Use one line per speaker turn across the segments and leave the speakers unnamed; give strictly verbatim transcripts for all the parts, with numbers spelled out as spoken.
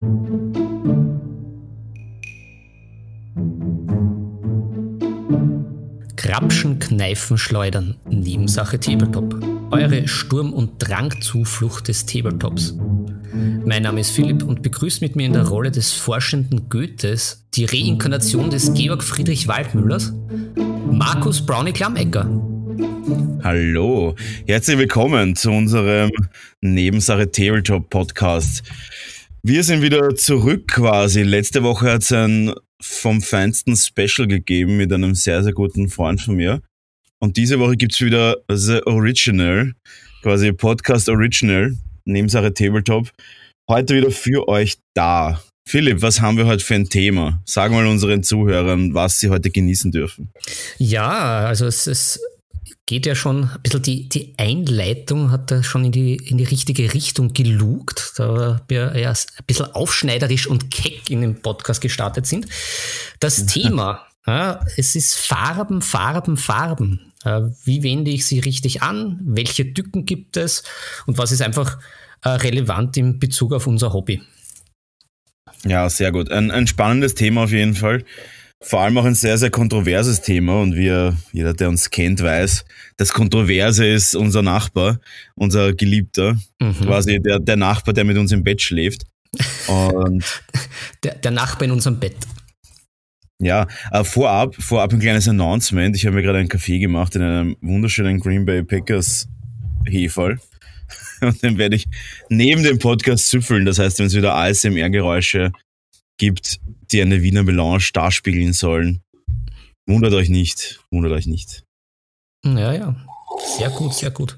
Grapschen, Kneifen, Schleudern, Nebensache Tabletop. Eure Sturm- und Drangzuflucht des Tabletops. Mein Name ist Philipp und begrüßt mit mir in der Rolle des forschenden Goethes die Reinkarnation des Georg Friedrich Waldmüllers, Markus Brownie Klammecker.
Hallo, herzlich willkommen zu unserem Nebensache Tabletop Podcast. Wir sind wieder zurück quasi. Letzte Woche hat es ein vom Feinsten Special gegeben mit einem sehr, sehr guten Freund von mir. Und diese Woche gibt es wieder The Original, quasi Podcast Original, Nebensache Tabletop. Heute wieder für euch da. Philipp, was haben wir heute für ein Thema? Sag mal unseren Zuhörern, was sie heute genießen dürfen.
Ja, also es ist... geht ja schon ein bisschen, die, die Einleitung hat da schon in die, in die richtige Richtung gelugt, da wir ja ein bisschen aufschneiderisch und keck in den Podcast gestartet sind. Das Thema, ja, es ist Farben, Farben, Farben. Wie wende ich sie richtig an? Welche Tücken gibt es? Und was ist einfach relevant in Bezug auf unser Hobby?
Ja, sehr gut. Ein, ein spannendes Thema auf jeden Fall. Vor allem auch ein sehr, sehr kontroverses Thema und wie jeder, der uns kennt, weiß, das Kontroverse ist unser Nachbar, unser Geliebter, mhm. quasi der, der Nachbar, der mit uns im Bett schläft. Und
der, der Nachbar in unserem Bett.
Ja, äh, vorab, vorab ein kleines Announcement. Ich habe mir gerade einen Kaffee gemacht in einem wunderschönen Green Bay Packers Heferl. Und den werde ich neben dem Podcast süffeln. Das heißt, wenn es wieder A S M R-Geräusche gibt, die eine Wiener Melange darspiegeln sollen. Wundert euch nicht, wundert euch nicht.
Ja, ja, sehr gut, sehr gut.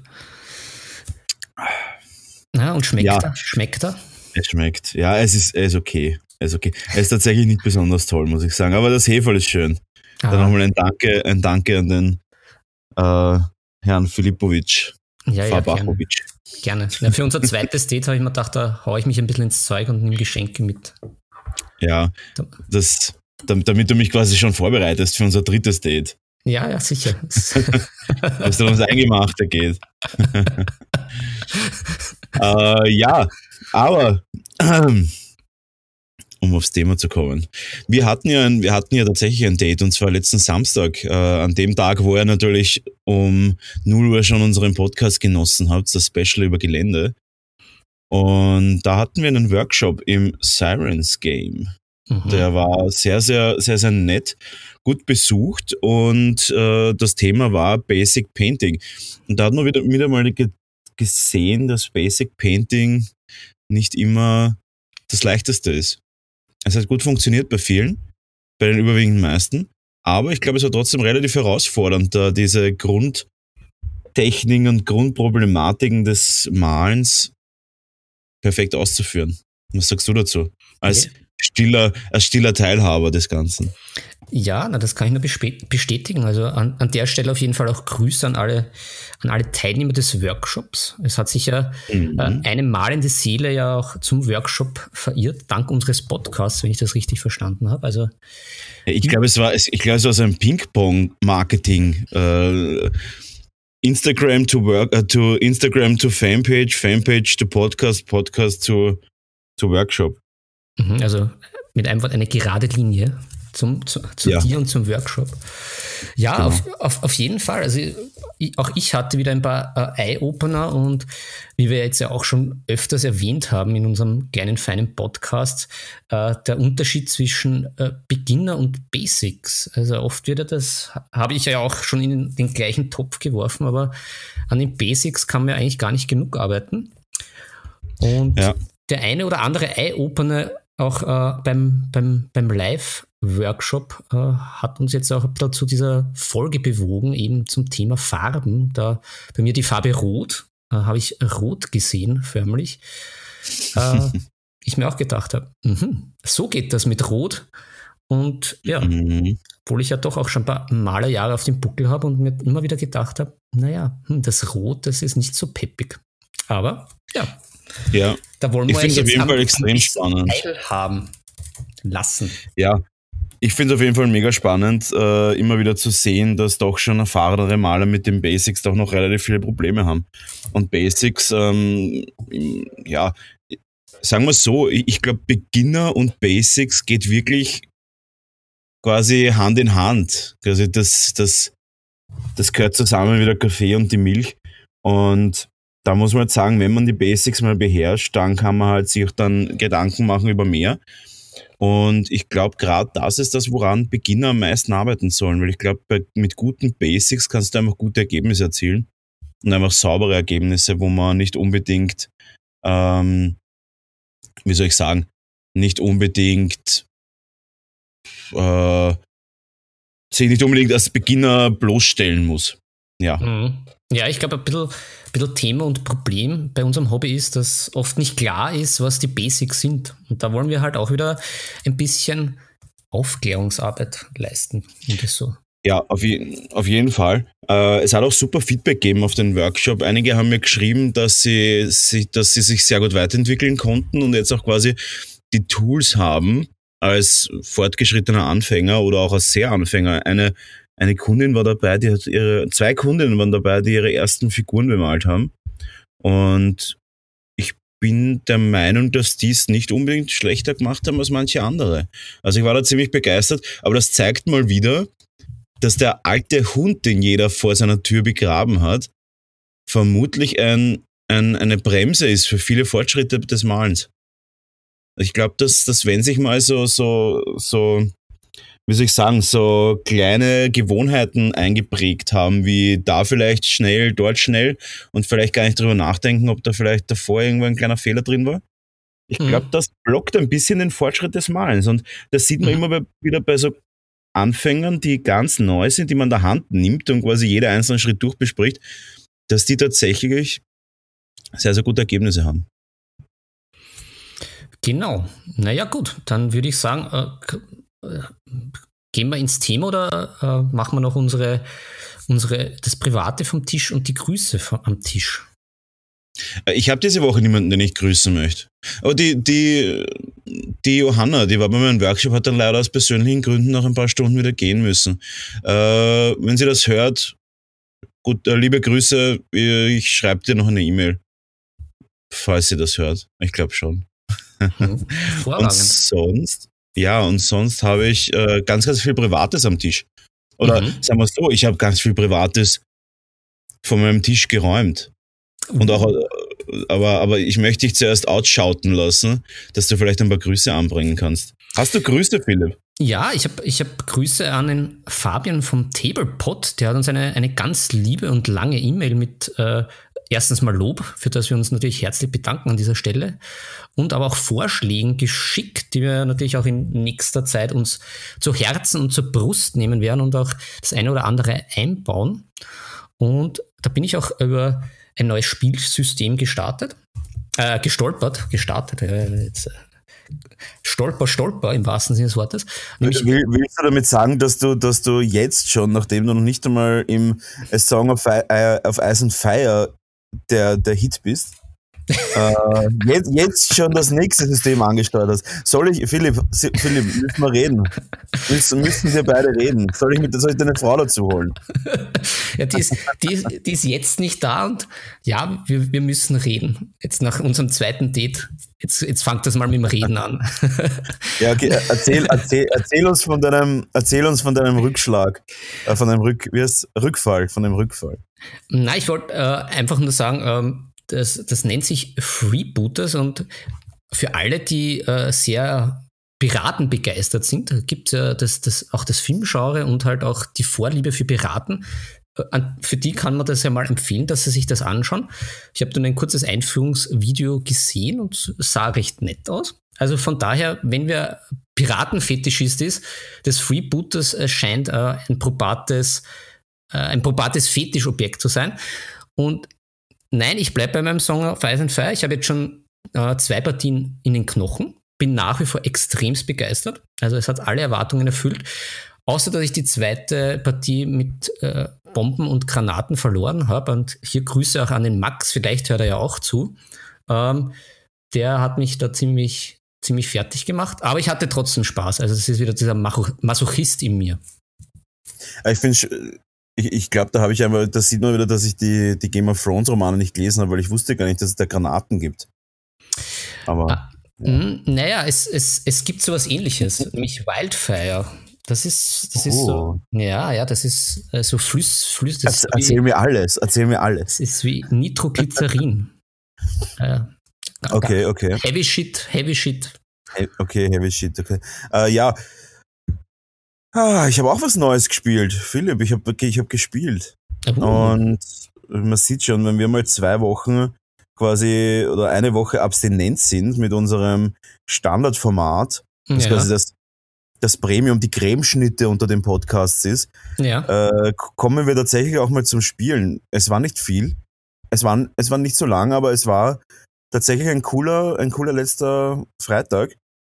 Ja, und schmeckt
ja.
er? Schmeckt er?
Es schmeckt, ja, es ist, es ist okay, es ist okay. Es ist tatsächlich nicht besonders toll, muss ich sagen, aber das Heferl ist schön. Aha. Dann nochmal ein Danke, ein Danke an den äh, Herrn Filipovic,
ja, ja,
Fabachovic.
Gerne. gerne. Ja, für unser zweites Date habe ich mir gedacht, da haue ich mich ein bisschen ins Zeug und nehme Geschenke mit.
Ja, das, damit du mich quasi schon vorbereitest für unser drittes Date.
Ja, ja, sicher.
Dass du ums Eingemachte geht. äh, ja, aber ähm, um aufs Thema zu kommen. Wir hatten ja ein, wir hatten ja tatsächlich ein Date und zwar letzten Samstag, äh, an dem Tag, wo ihr natürlich um null Uhr schon unseren Podcast genossen habt, das Special über Gelände. Und da hatten wir einen Workshop im Sirens Game. Mhm. Der war sehr, sehr, sehr, sehr nett, gut besucht und äh, das Thema war Basic Painting. Und da hat man wieder, wieder mal ge- gesehen, dass Basic Painting nicht immer das Leichteste ist. Es hat gut funktioniert bei vielen, bei den überwiegenden meisten, aber ich glaube, es war trotzdem relativ herausfordernd, da diese Grundtechniken und Grundproblematiken des Malens perfekt auszuführen. Was sagst du dazu? Als okay. stiller, als stiller Teilhaber des Ganzen.
Ja, na, das kann ich nur bestätigen. Also an, an der Stelle auf jeden Fall auch Grüße an alle, an alle Teilnehmer des Workshops. Es hat sich ja mhm. äh, eine malende Seele ja auch zum Workshop verirrt, dank unseres Podcasts, wenn ich das richtig verstanden habe. Also
ja, ich glaube, es war, ich glaube, es war so ein Ping-Pong-Marketing. Äh, Instagram to work, uh, to Instagram to Fanpage, Fanpage to Podcast, Podcast to, to Workshop.
Also mit einem Wort eine gerade Linie zum, zu, zu ja. dir und zum Workshop. Ja, genau. auf, auf, auf jeden Fall. Also ich, auch ich hatte wieder ein paar äh, Eye-Opener und wie wir jetzt ja auch schon öfters erwähnt haben in unserem kleinen, feinen Podcast, äh, der Unterschied zwischen äh, Beginner und Basics. Also oft wird das, habe ich ja auch schon in den gleichen Topf geworfen, aber an den Basics kann man ja eigentlich gar nicht genug arbeiten. Und ja. der eine oder andere Eye-Opener auch äh, beim, beim, beim Live-Workshop äh, hat uns jetzt auch ein bisschen zu dieser Folge bewogen, eben zum Thema Farben. Da bei mir die Farbe Rot, äh, habe ich rot gesehen, förmlich. Äh, ich mir auch gedacht habe, mh, so geht das mit Rot. Und ja, mhm. obwohl ich ja doch auch schon ein paar Malerjahre auf dem Buckel habe und mir immer wieder gedacht habe, naja, das Rot, das ist nicht so peppig. Aber ja.
Ja,
da wollen
ich
wir
finde es auf jeden
am,
Fall extrem spannend.
Teilhaben lassen.
Ja, ich finde es auf jeden Fall mega spannend, äh, immer wieder zu sehen, dass doch schon erfahrenere Maler mit den Basics doch noch relativ viele Probleme haben. Und Basics, ähm, ja, sagen wir so, ich, ich glaube, Beginner und Basics geht wirklich quasi Hand in Hand. Also das, das, das gehört zusammen wie der Kaffee und die Milch. Und da muss man halt sagen, wenn man die Basics mal beherrscht, dann kann man halt sich dann Gedanken machen über mehr. Und ich glaube, gerade das ist das, woran Beginner am meisten arbeiten sollen, weil ich glaube, mit guten Basics kannst du einfach gute Ergebnisse erzielen und einfach saubere Ergebnisse, wo man nicht unbedingt, ähm, wie soll ich sagen, nicht unbedingt äh, sich nicht unbedingt als Beginner bloßstellen muss. Ja.
Mhm. Ja, ich glaube, ein bisschen, ein bisschen Thema und Problem bei unserem Hobby ist, dass oft nicht klar ist, was die Basics sind. Und da wollen wir halt auch wieder ein bisschen Aufklärungsarbeit leisten und das so.
Ja, auf, je, auf jeden Fall. Äh, es hat auch super Feedback gegeben auf den Workshop. Einige haben mir geschrieben, dass sie, sie, dass sie sich sehr gut weiterentwickeln konnten und jetzt auch quasi die Tools haben, als fortgeschrittener Anfänger oder auch als Sehr-Anfänger. Eine Eine Kundin war dabei, die hat ihre, zwei Kundinnen waren dabei, die ihre ersten Figuren bemalt haben. Und ich bin der Meinung, dass die es nicht unbedingt schlechter gemacht haben als manche andere. Also ich war da ziemlich begeistert, aber das zeigt mal wieder, dass der alte Hund, den jeder vor seiner Tür begraben hat, vermutlich ein, ein, eine Bremse ist für viele Fortschritte des Malens. Ich glaube, dass, dass wenn sich mal so, so, so wie soll ich sagen, so kleine Gewohnheiten eingeprägt haben, wie da vielleicht schnell, dort schnell und vielleicht gar nicht drüber nachdenken, ob da vielleicht davor irgendwo ein kleiner Fehler drin war. Ich glaube, mhm. das blockt ein bisschen den Fortschritt des Malens und das sieht man mhm. immer bei, wieder bei so Anfängern, die ganz neu sind, die man in der Hand nimmt und quasi jeder einzelne Schritt durchbespricht, dass die tatsächlich sehr, sehr gute Ergebnisse haben.
Genau. Naja gut, dann würde ich sagen, äh, gehen wir ins Thema oder äh, machen wir noch unsere, unsere, das Private vom Tisch und die Grüße vom, am Tisch?
Ich habe diese Woche niemanden, den ich grüßen möchte. Aber die, die, die Johanna, die war bei meinem Workshop, hat dann leider aus persönlichen Gründen noch ein paar Stunden wieder gehen müssen. Äh, wenn sie das hört, gut, äh, liebe Grüße, ich schreibe dir noch eine E-Mail, falls sie das hört. Ich glaube schon.
Hm,
und sonst Ja, und sonst habe ich äh, ganz, ganz viel Privates am Tisch. Oder mhm. sagen wir es so, ich habe ganz viel Privates von meinem Tisch geräumt. Mhm. Und auch, aber, aber ich möchte dich zuerst outschauten lassen, dass du vielleicht ein paar Grüße anbringen kannst. Hast du Grüße, Philipp?
Ja, ich habe ich hab Grüße an den Fabian vom Tablepot. Der hat uns eine, eine ganz liebe und lange E-Mail mit äh, erstens mal Lob, für das wir uns natürlich herzlich bedanken an dieser Stelle und aber auch Vorschlägen geschickt, die wir natürlich auch in nächster Zeit uns zu Herzen und zur Brust nehmen werden und auch das eine oder andere einbauen. Und da bin ich auch über ein neues Spielsystem gestartet, äh, gestolpert, gestartet, äh, jetzt, äh, Stolper, Stolper im wahrsten Sinne des Wortes.
Nämlich, Will, willst du damit sagen, dass du, dass du jetzt schon, nachdem du noch nicht einmal im A Song of, uh, of Ice and Fire der, der Hit bist, äh, jetzt, jetzt schon das nächste System angesteuert hast? Soll ich, Philipp, Philipp, müssen wir reden? Müssen, müssen wir beide reden? Soll ich, mit, soll ich deine Frau dazu holen?
Ja, die ist, die, ist, die ist jetzt nicht da und ja, wir, wir müssen reden. Jetzt nach unserem zweiten Date. Jetzt, jetzt fängt das mal mit dem Reden an.
Ja, okay, erzähl, erzähl, erzähl uns von deinem, erzähl uns von deinem Rückschlag, äh, von deinem Rück, wie heißt, Rückfall, von dem Rückfall.
Nein, ich wollte äh, einfach nur sagen, ähm, das, das nennt sich Freebooters und für alle, die äh, sehr Piraten begeistert sind, gibt es ja das, das, auch das Filmgenre und halt auch die Vorliebe für Piraten. Für die kann man das ja mal empfehlen, dass sie sich das anschauen. Ich habe dann ein kurzes Einführungsvideo gesehen und sah recht nett aus. Also von daher, wenn wer Piratenfetischist ist, das Freebooters scheint äh, ein probates, äh, ein probates Fetischobjekt zu sein. Und nein, ich bleibe bei meinem Song of Ice and Fire. Ich habe jetzt schon äh, zwei Partien in den Knochen. Bin nach wie vor extremst begeistert. Also es hat alle Erwartungen erfüllt. Außer, dass ich die zweite Partie mit äh, Bomben und Granaten verloren habe. Und hier Grüße auch an den Max, vielleicht hört er ja auch zu. Ähm, der hat mich da ziemlich, ziemlich fertig gemacht. Aber ich hatte trotzdem Spaß. Also es ist wieder dieser Masochist in mir.
Ich finde, ich, ich glaube, da habe ich einmal, das sieht man wieder, dass ich die, die Game of Thrones Romane nicht gelesen habe, weil ich wusste gar nicht, dass es da Granaten gibt. Aber.
Ah, ja. m, naja, es, es, es gibt sowas ähnliches, nämlich Wildfire. Das ist, das ist so, ja, ja, das ist äh, so Flüss, Flüss. Das
Erzähl, erzähl wie, mir alles, erzähl mir alles.
Das ist wie Nitroglycerin. äh,
okay, okay.
Heavy Shit, Heavy Shit.
He- okay, Heavy Shit, okay. Äh, ja, ah, ich habe auch was Neues gespielt. Philipp, ich habe okay, ich hab gespielt. Uh. Und man sieht schon, wenn wir mal zwei Wochen quasi oder eine Woche abstinent sind mit unserem Standardformat, das ja. quasi das das Premium, die Cremeschnitte unter den Podcasts ist,
ja.
äh, kommen wir tatsächlich auch mal zum Spielen. Es war nicht viel, es war, es war nicht so lang, aber es war tatsächlich ein cooler, ein cooler letzter Freitag.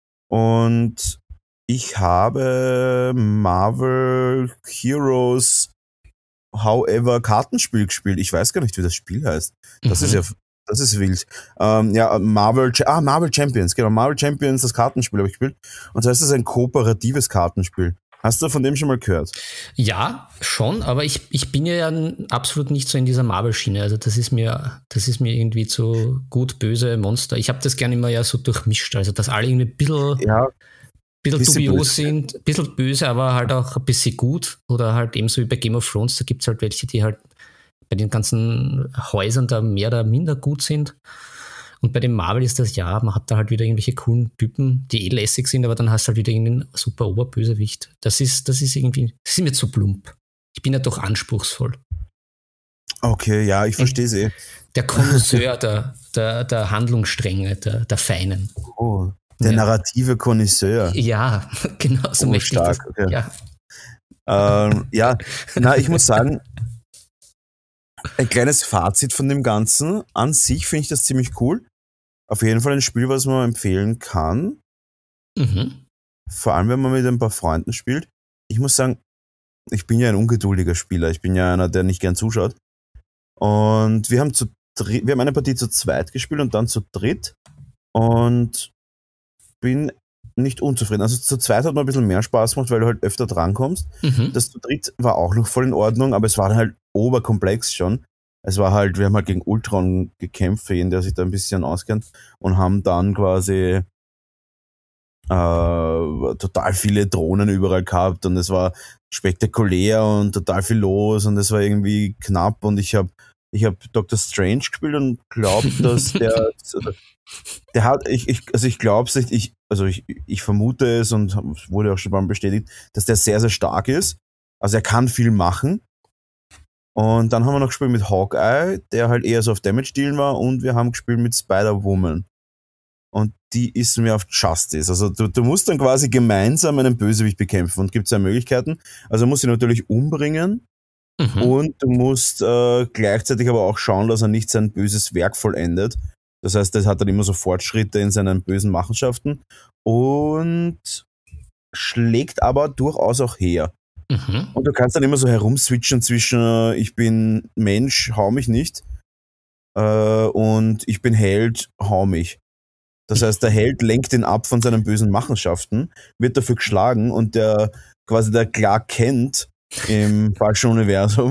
Und ich habe Marvel Heroes However Kartenspiel gespielt. Ich weiß gar nicht, wie das Spiel heißt. Das mhm. ist ja Das ist wild. Ähm, ja, Marvel, ah, Marvel Champions, genau, Marvel Champions, das Kartenspiel habe ich gespielt. Und das ist ein kooperatives Kartenspiel. Hast du von dem schon mal gehört?
Ja, schon, aber ich, ich bin ja absolut nicht so in dieser Marvel-Schiene. Also das ist mir, das ist mir irgendwie zu gut, böse Monster. Ich habe das gerne immer ja so durchmischt. Also dass alle irgendwie ein bisschen,
ja,
bisschen, bisschen dubios böse. sind, ein bisschen böse, aber halt auch ein bisschen gut. Oder halt ebenso wie bei Game of Thrones, da gibt es halt welche, die halt bei den ganzen Häusern da mehr oder minder gut sind. Und bei dem Marvel ist das, ja, man hat da halt wieder irgendwelche coolen Typen, die eh lässig sind, aber dann hast du halt wieder irgendeinen super Oberbösewicht. Das ist, das ist irgendwie, das ist mir zu plump. Ich bin ja doch anspruchsvoll.
Okay, ja, ich verstehe es eh.
Der Connoisseur der, der, der Handlungsstränge, der, der Feinen.
Oh, der ja. narrative Connoisseur.
Ja, genau so
oh,
möchte
stark.
ich das.
Okay.
Ja.
Ähm, ja, na, ich muss sagen, ein kleines Fazit von dem Ganzen. An sich finde ich das ziemlich cool. Auf jeden Fall ein Spiel, was man empfehlen kann.
Mhm.
Vor allem, wenn man mit ein paar Freunden spielt. Ich muss sagen, ich bin ja ein ungeduldiger Spieler. Ich bin ja einer, der nicht gern zuschaut. Und wir haben zu wir haben eine Partie zu zweit gespielt und dann zu dritt. Und bin nicht unzufrieden. Also zu zweit hat man ein bisschen mehr Spaß gemacht, weil du halt öfter drankommst.
Mhm.
Das zu dritt war auch noch voll in Ordnung, aber es war halt oberkomplex schon. Es war halt, wir haben halt gegen Ultron gekämpft, für jeden, der sich da ein bisschen auskennt, und haben dann quasi äh, total viele Drohnen überall gehabt und es war spektakulär und total viel los und es war irgendwie knapp und ich habe ich hab Doctor Strange gespielt und glaube, dass der der hat, ich, ich also ich glaube es nicht, ich, also ich, ich vermute es und wurde auch schon mal bestätigt, dass der sehr, sehr stark ist. Also er kann viel machen. Und dann haben wir noch gespielt mit Hawkeye, der halt eher so auf Damage-Dealen war, und wir haben gespielt mit Spider-Woman. Und die ist mir auf Justice. Also du, du musst dann quasi gemeinsam einen Bösewicht bekämpfen und gibt zwei Möglichkeiten. Also du musst ihn natürlich umbringen mhm. und du musst äh, gleichzeitig aber auch schauen, dass er nicht sein böses Werk vollendet. Das heißt, das hat dann immer so Fortschritte in seinen bösen Machenschaften und schlägt aber durchaus auch her.
Mhm.
Und du kannst dann immer so herumswitchen zwischen äh, ich bin Mensch, hau mich nicht, äh, und ich bin Held, hau mich. Das heißt, der Held lenkt ihn ab von seinen bösen Machenschaften, wird dafür geschlagen und der quasi der Clark Kent im falschen Universum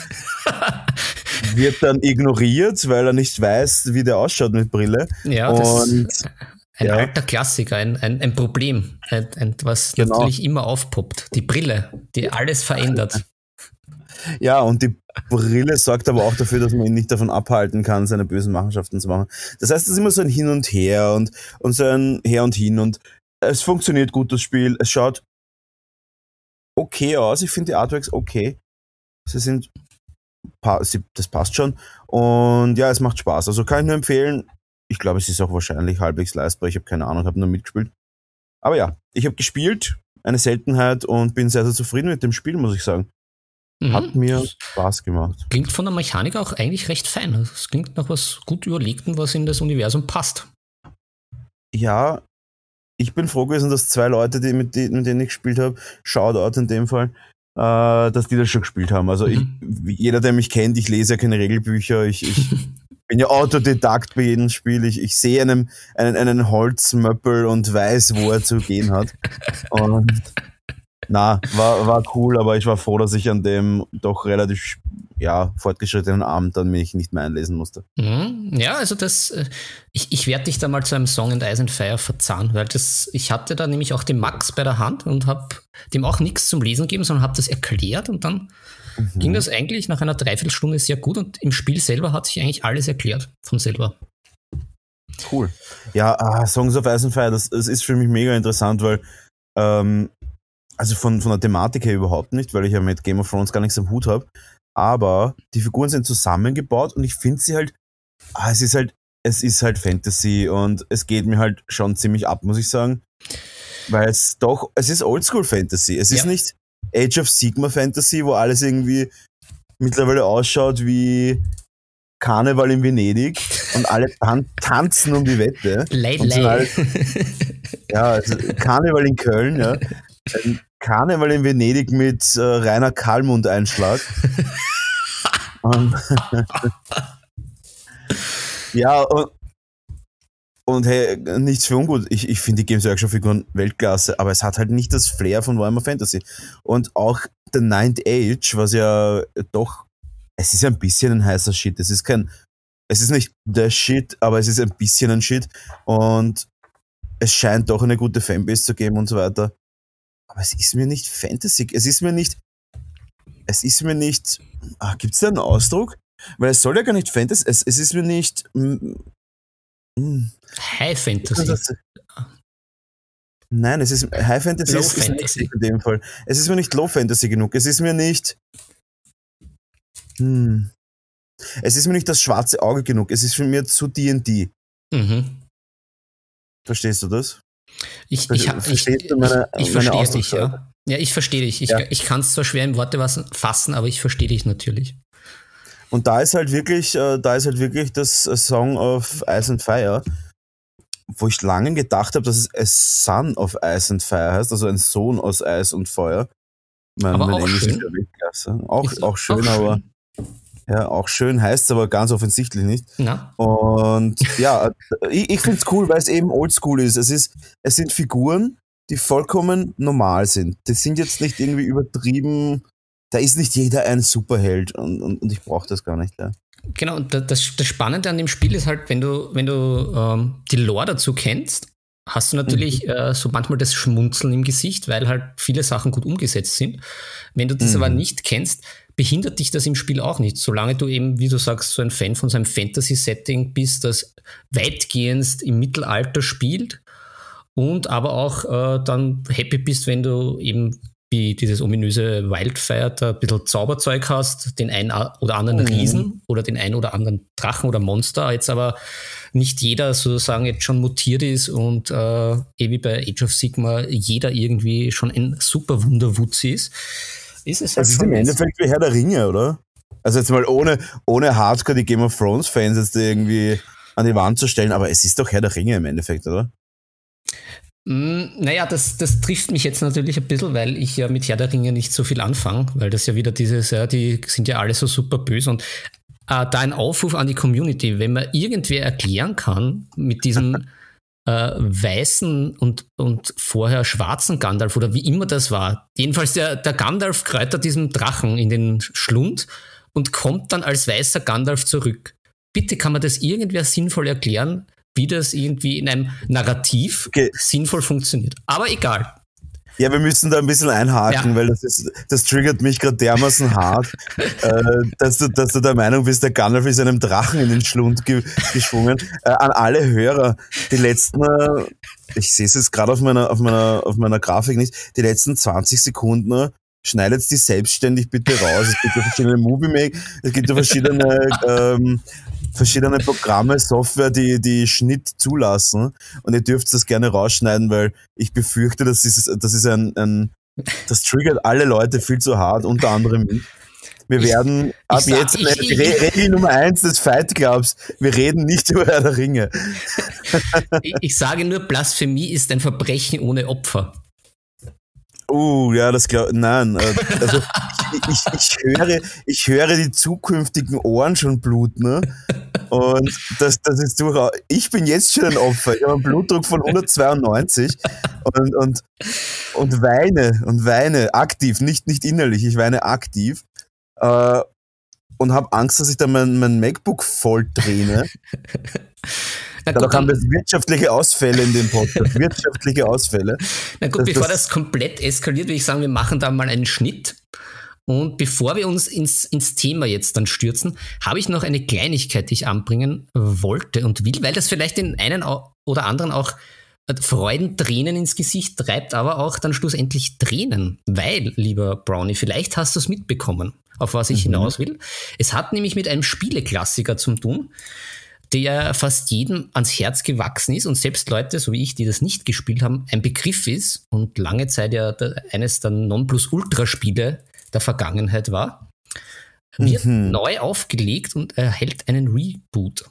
wird dann ignoriert, weil er nicht weiß, wie der ausschaut mit Brille.
Ja, das
und
ist ein ja. alter Klassiker, ein, ein, ein Problem, ein, ein, was
genau.
natürlich immer aufpoppt. Die Brille, die alles verändert.
Ja, und die Brille sorgt aber auch dafür, dass man ihn nicht davon abhalten kann, seine bösen Machenschaften zu machen. Das heißt, es ist immer so ein Hin und Her und, und so ein Her und Hin, und es funktioniert gut, das Spiel. Es schaut okay aus. Ich finde die Artworks okay. Sie sind, das passt schon. Und ja, es macht Spaß. Also kann ich nur empfehlen. Ich glaube, es ist auch wahrscheinlich halbwegs leistbar. Ich habe keine Ahnung, habe nur mitgespielt. Aber ja, ich habe gespielt, eine Seltenheit, und bin sehr, sehr zufrieden mit dem Spiel, muss ich sagen.
Mhm.
Hat mir Spaß gemacht.
Klingt von der Mechanik auch eigentlich recht fein. Es klingt nach was gut Überlegtem, was in das Universum passt.
Ja, ich bin froh gewesen, dass zwei Leute, die mit, die, mit denen ich gespielt habe, Shoutout in dem Fall, äh, dass die das schon gespielt haben. Also mhm. ich, jeder, der mich kennt, ich lese ja keine Regelbücher, ich, ich bin ja Autodidakt bei jedem Spiel. Ich, ich sehe einen, einen, einen Holzmöppel und weiß, wo er zu gehen hat. Und na, war, war cool, aber ich war froh, dass ich an dem doch relativ ja, fortgeschrittenen Abend dann mich nicht mehr einlesen musste.
Mhm. Ja, also das, ich, ich werde dich da mal zu einem Song in Ice and Fire verzahnen, weil das, ich hatte da nämlich auch den Max bei der Hand und habe dem auch nichts zum Lesen gegeben, sondern habe das erklärt und dann mhm. ging das eigentlich nach einer Dreiviertelstunde sehr gut und im Spiel selber hat sich eigentlich alles erklärt von selber.
Cool. Ja, ah, Songs of Ice and Fire, das, das ist für mich mega interessant, weil ähm, also von, von der Thematik her überhaupt nicht, weil ich ja mit Game of Thrones gar nichts am Hut habe. Aber die Figuren sind zusammengebaut und ich finde sie halt, ah, es ist halt, es ist halt Fantasy und es geht mir halt schon ziemlich ab, muss ich sagen. Weil es doch, es ist Oldschool Fantasy. Es ja. ist nicht Age of Sigmar Fantasy, wo alles irgendwie mittlerweile ausschaut wie Karneval in Venedig und alle tan- tanzen um die Wette.
Leid,
und
leid.
Halt, ja, also Karneval in Köln, ja. Ein Karneval in Venedig mit äh, Rainer Kallmund-Einschlag. um, ja, und, und hey, nichts für ungut. Ich, ich finde die Games Workshop-Figuren Weltklasse, aber es hat halt nicht das Flair von Warhammer Fantasy. Und auch The Ninth Age, was ja doch, es ist ein bisschen ein heißer Shit. Es ist kein, es ist nicht der Shit, aber es ist ein bisschen ein Shit. Und es scheint doch eine gute Fanbase zu geben und so weiter. Aber es ist mir nicht Fantasy, es ist mir nicht, es ist mir nicht, ah, gibt's da einen Ausdruck? Weil es soll ja gar nicht Fantasy, es, es ist mir nicht, mm,
mm, High Fantasy.
Nein, es ist, High Fantasy
Low
ist, ist
Fantasy.
nicht in dem Fall. Es ist mir nicht Low Fantasy genug, es ist mir nicht, hm, es ist mir nicht das schwarze Auge genug, es ist für mich zu D und D.
Mhm.
Verstehst du das?
Ich, ich, hab, ich, ich, meine, ich, ich verstehe dich, ja. Ja, ich verstehe dich. Ich, ja. ich kann es zwar schwer in Worte fassen, aber ich verstehe dich natürlich.
Und da ist halt wirklich, äh, da ist halt wirklich das Song of Ice and Fire, wo ich lange gedacht habe, dass es A Son of Ice and Fire heißt, also ein Sohn aus Eis und Feuer. Mein,
aber
mein
auch
Englisch
schön.
ist ja Weltklasse. Auch,
ist
auch schön,
auch
aber
schön.
Ja, auch schön heißt es aber ganz offensichtlich nicht.
Na?
Und ja, ich, ich finde es cool, weil es eben oldschool ist. Es ist, es sind Figuren, die vollkommen normal sind. Die sind jetzt nicht irgendwie übertrieben. Da ist nicht jeder ein Superheld und, und, und ich brauche das gar nicht. Ja.
Genau, und das, das Spannende an dem Spiel ist halt, wenn du, wenn du ähm, die Lore dazu kennst, hast du natürlich mhm. äh, so manchmal das Schmunzeln im Gesicht, weil halt viele Sachen gut umgesetzt sind. Wenn du das mhm. aber nicht kennst, behindert dich das im Spiel auch nicht, solange du eben, wie du sagst, so ein Fan von so einem Fantasy-Setting bist, das weitgehend im Mittelalter spielt und aber auch äh, dann happy bist, wenn du eben wie dieses ominöse Wildfire da ein bisschen Zauberzeug hast, den einen oder anderen mhm. Riesen oder den einen oder anderen Drachen oder Monster, jetzt aber nicht jeder sozusagen jetzt schon mutiert ist und äh, eh wie bei Age of Sigmar jeder irgendwie schon ein super Wunderwutzi ist. Ist es halt
das ist im Endeffekt wie Herr der Ringe, oder? Also jetzt mal ohne, ohne Hardcore die Game of Thrones Fans jetzt irgendwie an die Wand zu stellen, aber es ist doch Herr der Ringe im Endeffekt, oder?
Mm, naja, das, das trifft mich jetzt natürlich ein bisschen, weil ich ja mit Herr der Ringe nicht so viel anfange, weil das ja wieder dieses, ja, die sind ja alle so super böse und äh, da ein Aufruf an die Community, wenn man irgendwer erklären kann mit diesem äh, weißen und, und vorher schwarzen Gandalf oder wie immer das war. Jedenfalls der, der Gandalf kräutert diesen Drachen in den Schlund und kommt dann als weißer Gandalf zurück. Bitte kann man das irgendwer sinnvoll erklären, wie das irgendwie in einem Narrativ okay. sinnvoll funktioniert. Aber egal.
Ja, wir müssen da ein bisschen einhaken, ja. weil das ist, das triggert mich gerade dermaßen hart, äh, dass, du, dass du der Meinung bist, der Gandalf ist einem Drachen in den Schlund ge- geschwungen. Äh, an alle Hörer, die letzten, äh, ich sehe es jetzt gerade auf meiner, auf meiner, auf meiner Grafik nicht, die letzten zwanzig Sekunden, schneidet die selbstständig bitte raus. Es gibt ja verschiedene Movie Make, es gibt ja verschiedene, ähm, verschiedene Programme, Software, die, die Schnitt zulassen. Und ihr dürft das gerne rausschneiden, weil ich befürchte, das ist, das ist ein, ein, das triggert alle Leute viel zu hart, unter anderem mich. Wir werden ich, ab ich jetzt, sag, ich, Re- Regel Nummer eins des Fight Clubs, wir reden nicht über Herr der Ringe.
ich, ich sage nur, Blasphemie ist ein Verbrechen ohne Opfer.
Uh, ja, das glaube nein. Also ich, ich, ich höre, ich höre die zukünftigen Ohren schon bluten, ne? Und das, das ist durchaus. Ich bin jetzt schon ein Opfer. Ich habe einen Blutdruck von hundertzweiundneunzig und, und, und weine und weine aktiv, nicht, nicht innerlich, ich weine aktiv. Äh,
und habe Angst, dass ich da mein, mein MacBook voll träne.
Na
Da
gut,
haben wir
dann,
wirtschaftliche Ausfälle in dem Podcast. Wirtschaftliche Ausfälle.
na gut
Das-
bevor
das-
das komplett eskaliert, würde ich sagen, wir machen da mal einen Schnitt. Und bevor wir uns ins, ins Thema jetzt dann stürzen, habe ich noch eine Kleinigkeit, die ich anbringen wollte und will, weil das vielleicht den einen au- oder anderen auch äh, Freudentränen ins Gesicht treibt, aber auch dann schlussendlich Tränen. Weil, lieber Brownie, vielleicht hast du es mitbekommen, auf was ich
Mhm.
hinaus will. Es hat nämlich mit einem Spieleklassiker zu tun, der fast jedem ans Herz gewachsen ist und selbst Leute, so wie ich, die das nicht gespielt haben, ein Begriff ist und lange Zeit ja der, eines der Nonplusultra-Spiele der Vergangenheit war, wird
Mhm.
neu aufgelegt und erhält einen Reboot.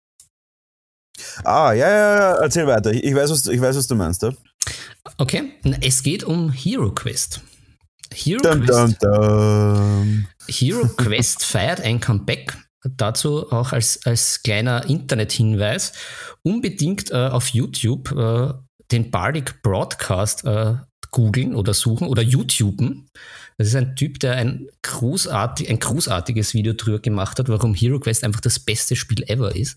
Ah, ja, ja, ja, erzähl weiter. Ich ich weiß, was, ich weiß, was du meinst. Ja?
Okay, es geht um Hero Quest. Hero
Dum,
Quest,
dum, dum.
Hero Quest feiert ein Comeback. Dazu auch als, als kleiner Internet-Hinweis. Unbedingt äh, auf YouTube äh, den Bardic Broadcast äh, googeln oder suchen oder YouTuben. Das ist ein Typ, der ein, großartig, ein großartiges Video drüber gemacht hat, warum Hero Quest einfach das beste Spiel ever ist.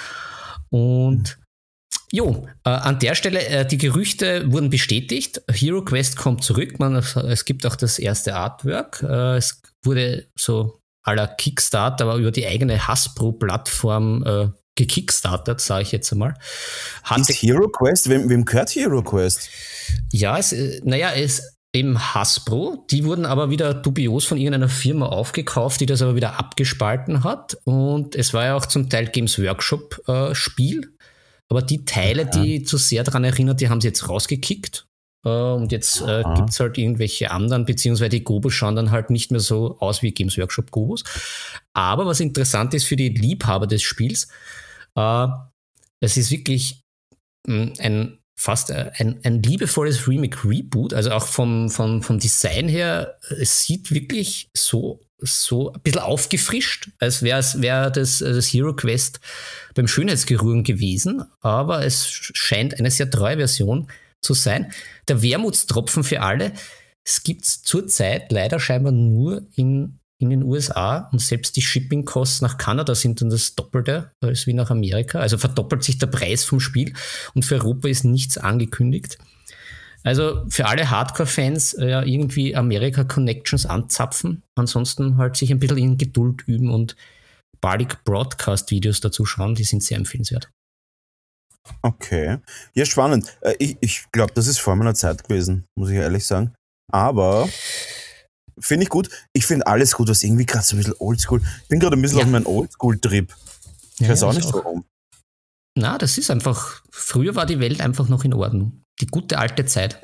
Und jo, äh, an der Stelle, äh, die Gerüchte wurden bestätigt. Hero Quest kommt zurück. Man, es gibt auch das erste Artwork. Äh, es wurde so à la Kickstarter, aber über die eigene Hasbro-Plattform äh, gekickstartet, sage ich jetzt einmal. Hatte,
Ist Hero Quest? Wem, wem gehört Hero Quest?
ja, es, äh, naja, es eben Hasbro, die wurden aber wieder dubios von irgendeiner Firma aufgekauft, die das aber wieder abgespalten hat. Und es war ja auch zum Teil Games Workshop äh, Spiel. Aber die Teile,
Ja.
die zu sehr daran erinnern, die haben sie jetzt rausgekickt. Äh, und jetzt äh,
Aha.
gibt es halt irgendwelche anderen, beziehungsweise die Gobos schauen dann halt nicht mehr so aus wie Games Workshop Gobos. Aber was interessant ist für die Liebhaber des Spiels, äh, es ist wirklich mh, ein fast äh, ein, ein liebevolles Remake-Reboot, also auch vom, vom, vom Design her, es sieht wirklich so, so ein bisschen aufgefrischt, als wäre es wär das, das Hero Quest beim Schönheitsgerühren gewesen, aber es scheint eine sehr treue Version zu sein. Der Wermutstropfen für alle, es gibt es zurzeit leider scheinbar nur in, in den U S A und selbst die Shipping-Costs nach Kanada sind dann das Doppelte als wie nach Amerika. Also verdoppelt sich der Preis vom Spiel und für Europa ist nichts angekündigt. Also für alle Hardcore-Fans äh, ja, irgendwie America-Connections anzapfen, ansonsten halt sich ein bisschen in Geduld üben und Bardic Broadcast-Videos dazu schauen, die sind sehr empfehlenswert.
Okay. Ja, spannend. Äh, Ich, ich glaube, das ist vor meiner Zeit gewesen, muss ich ehrlich sagen. Aber finde ich gut. Ich finde alles gut, was irgendwie gerade so ein bisschen oldschool. Ich bin gerade ein bisschen
Ja.
auf meinem Oldschool-Trip. Ich
Ja,
weiß
ja,
auch
ich
nicht
auch.
warum.
Na, das ist einfach, früher war die Welt einfach noch in Ordnung. Die gute alte Zeit.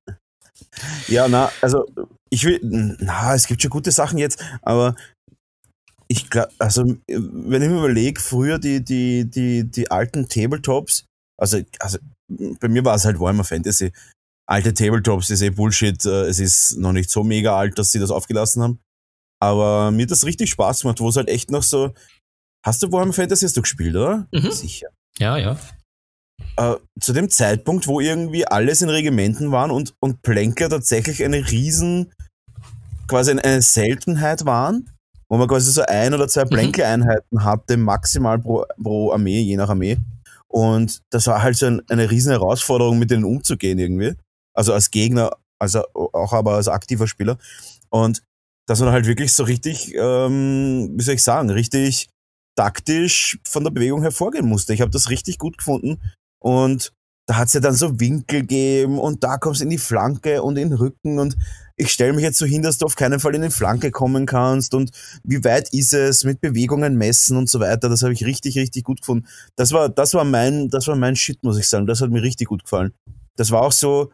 Ja, na, also ich will, na, es gibt schon gute Sachen jetzt, aber ich glaube, also wenn ich mir überlege, früher die, die, die, die alten Tabletops, also, also bei mir war es halt Warhammer Fantasy. Alte Tabletops ist eh Bullshit, äh, es ist noch nicht so mega alt, dass sie das aufgelassen haben. Aber mir hat das richtig Spaß gemacht, wo es halt echt noch so. Hast du Warhammer Fantasy hast du gespielt, oder?
Mhm.
Sicher.
Ja, ja.
Äh, zu dem Zeitpunkt, wo irgendwie alles in Regimenten waren und, und Plänker tatsächlich eine riesen, quasi eine Seltenheit waren, wo man quasi so ein oder zwei Plänkeleinheiten hatte, maximal pro, pro Armee, je nach Armee. Und das war halt so ein, eine riesen Herausforderung, mit denen umzugehen irgendwie. Also als Gegner, also auch aber als aktiver Spieler. Und dass man halt wirklich so richtig, ähm, wie soll ich sagen, richtig taktisch von der Bewegung hervorgehen musste. Ich habe das richtig gut gefunden. Und da hat es ja dann so Winkel gegeben und da kommst du in die Flanke und in den Rücken und ich stelle mich jetzt so hin, dass du auf keinen Fall in die Flanke kommen kannst und wie weit ist es mit Bewegungen messen und so weiter. Das habe ich richtig, richtig gut gefunden. Das war, das war mein, das war mein Shit, muss ich sagen. Das hat mir richtig gut gefallen. Das war auch so,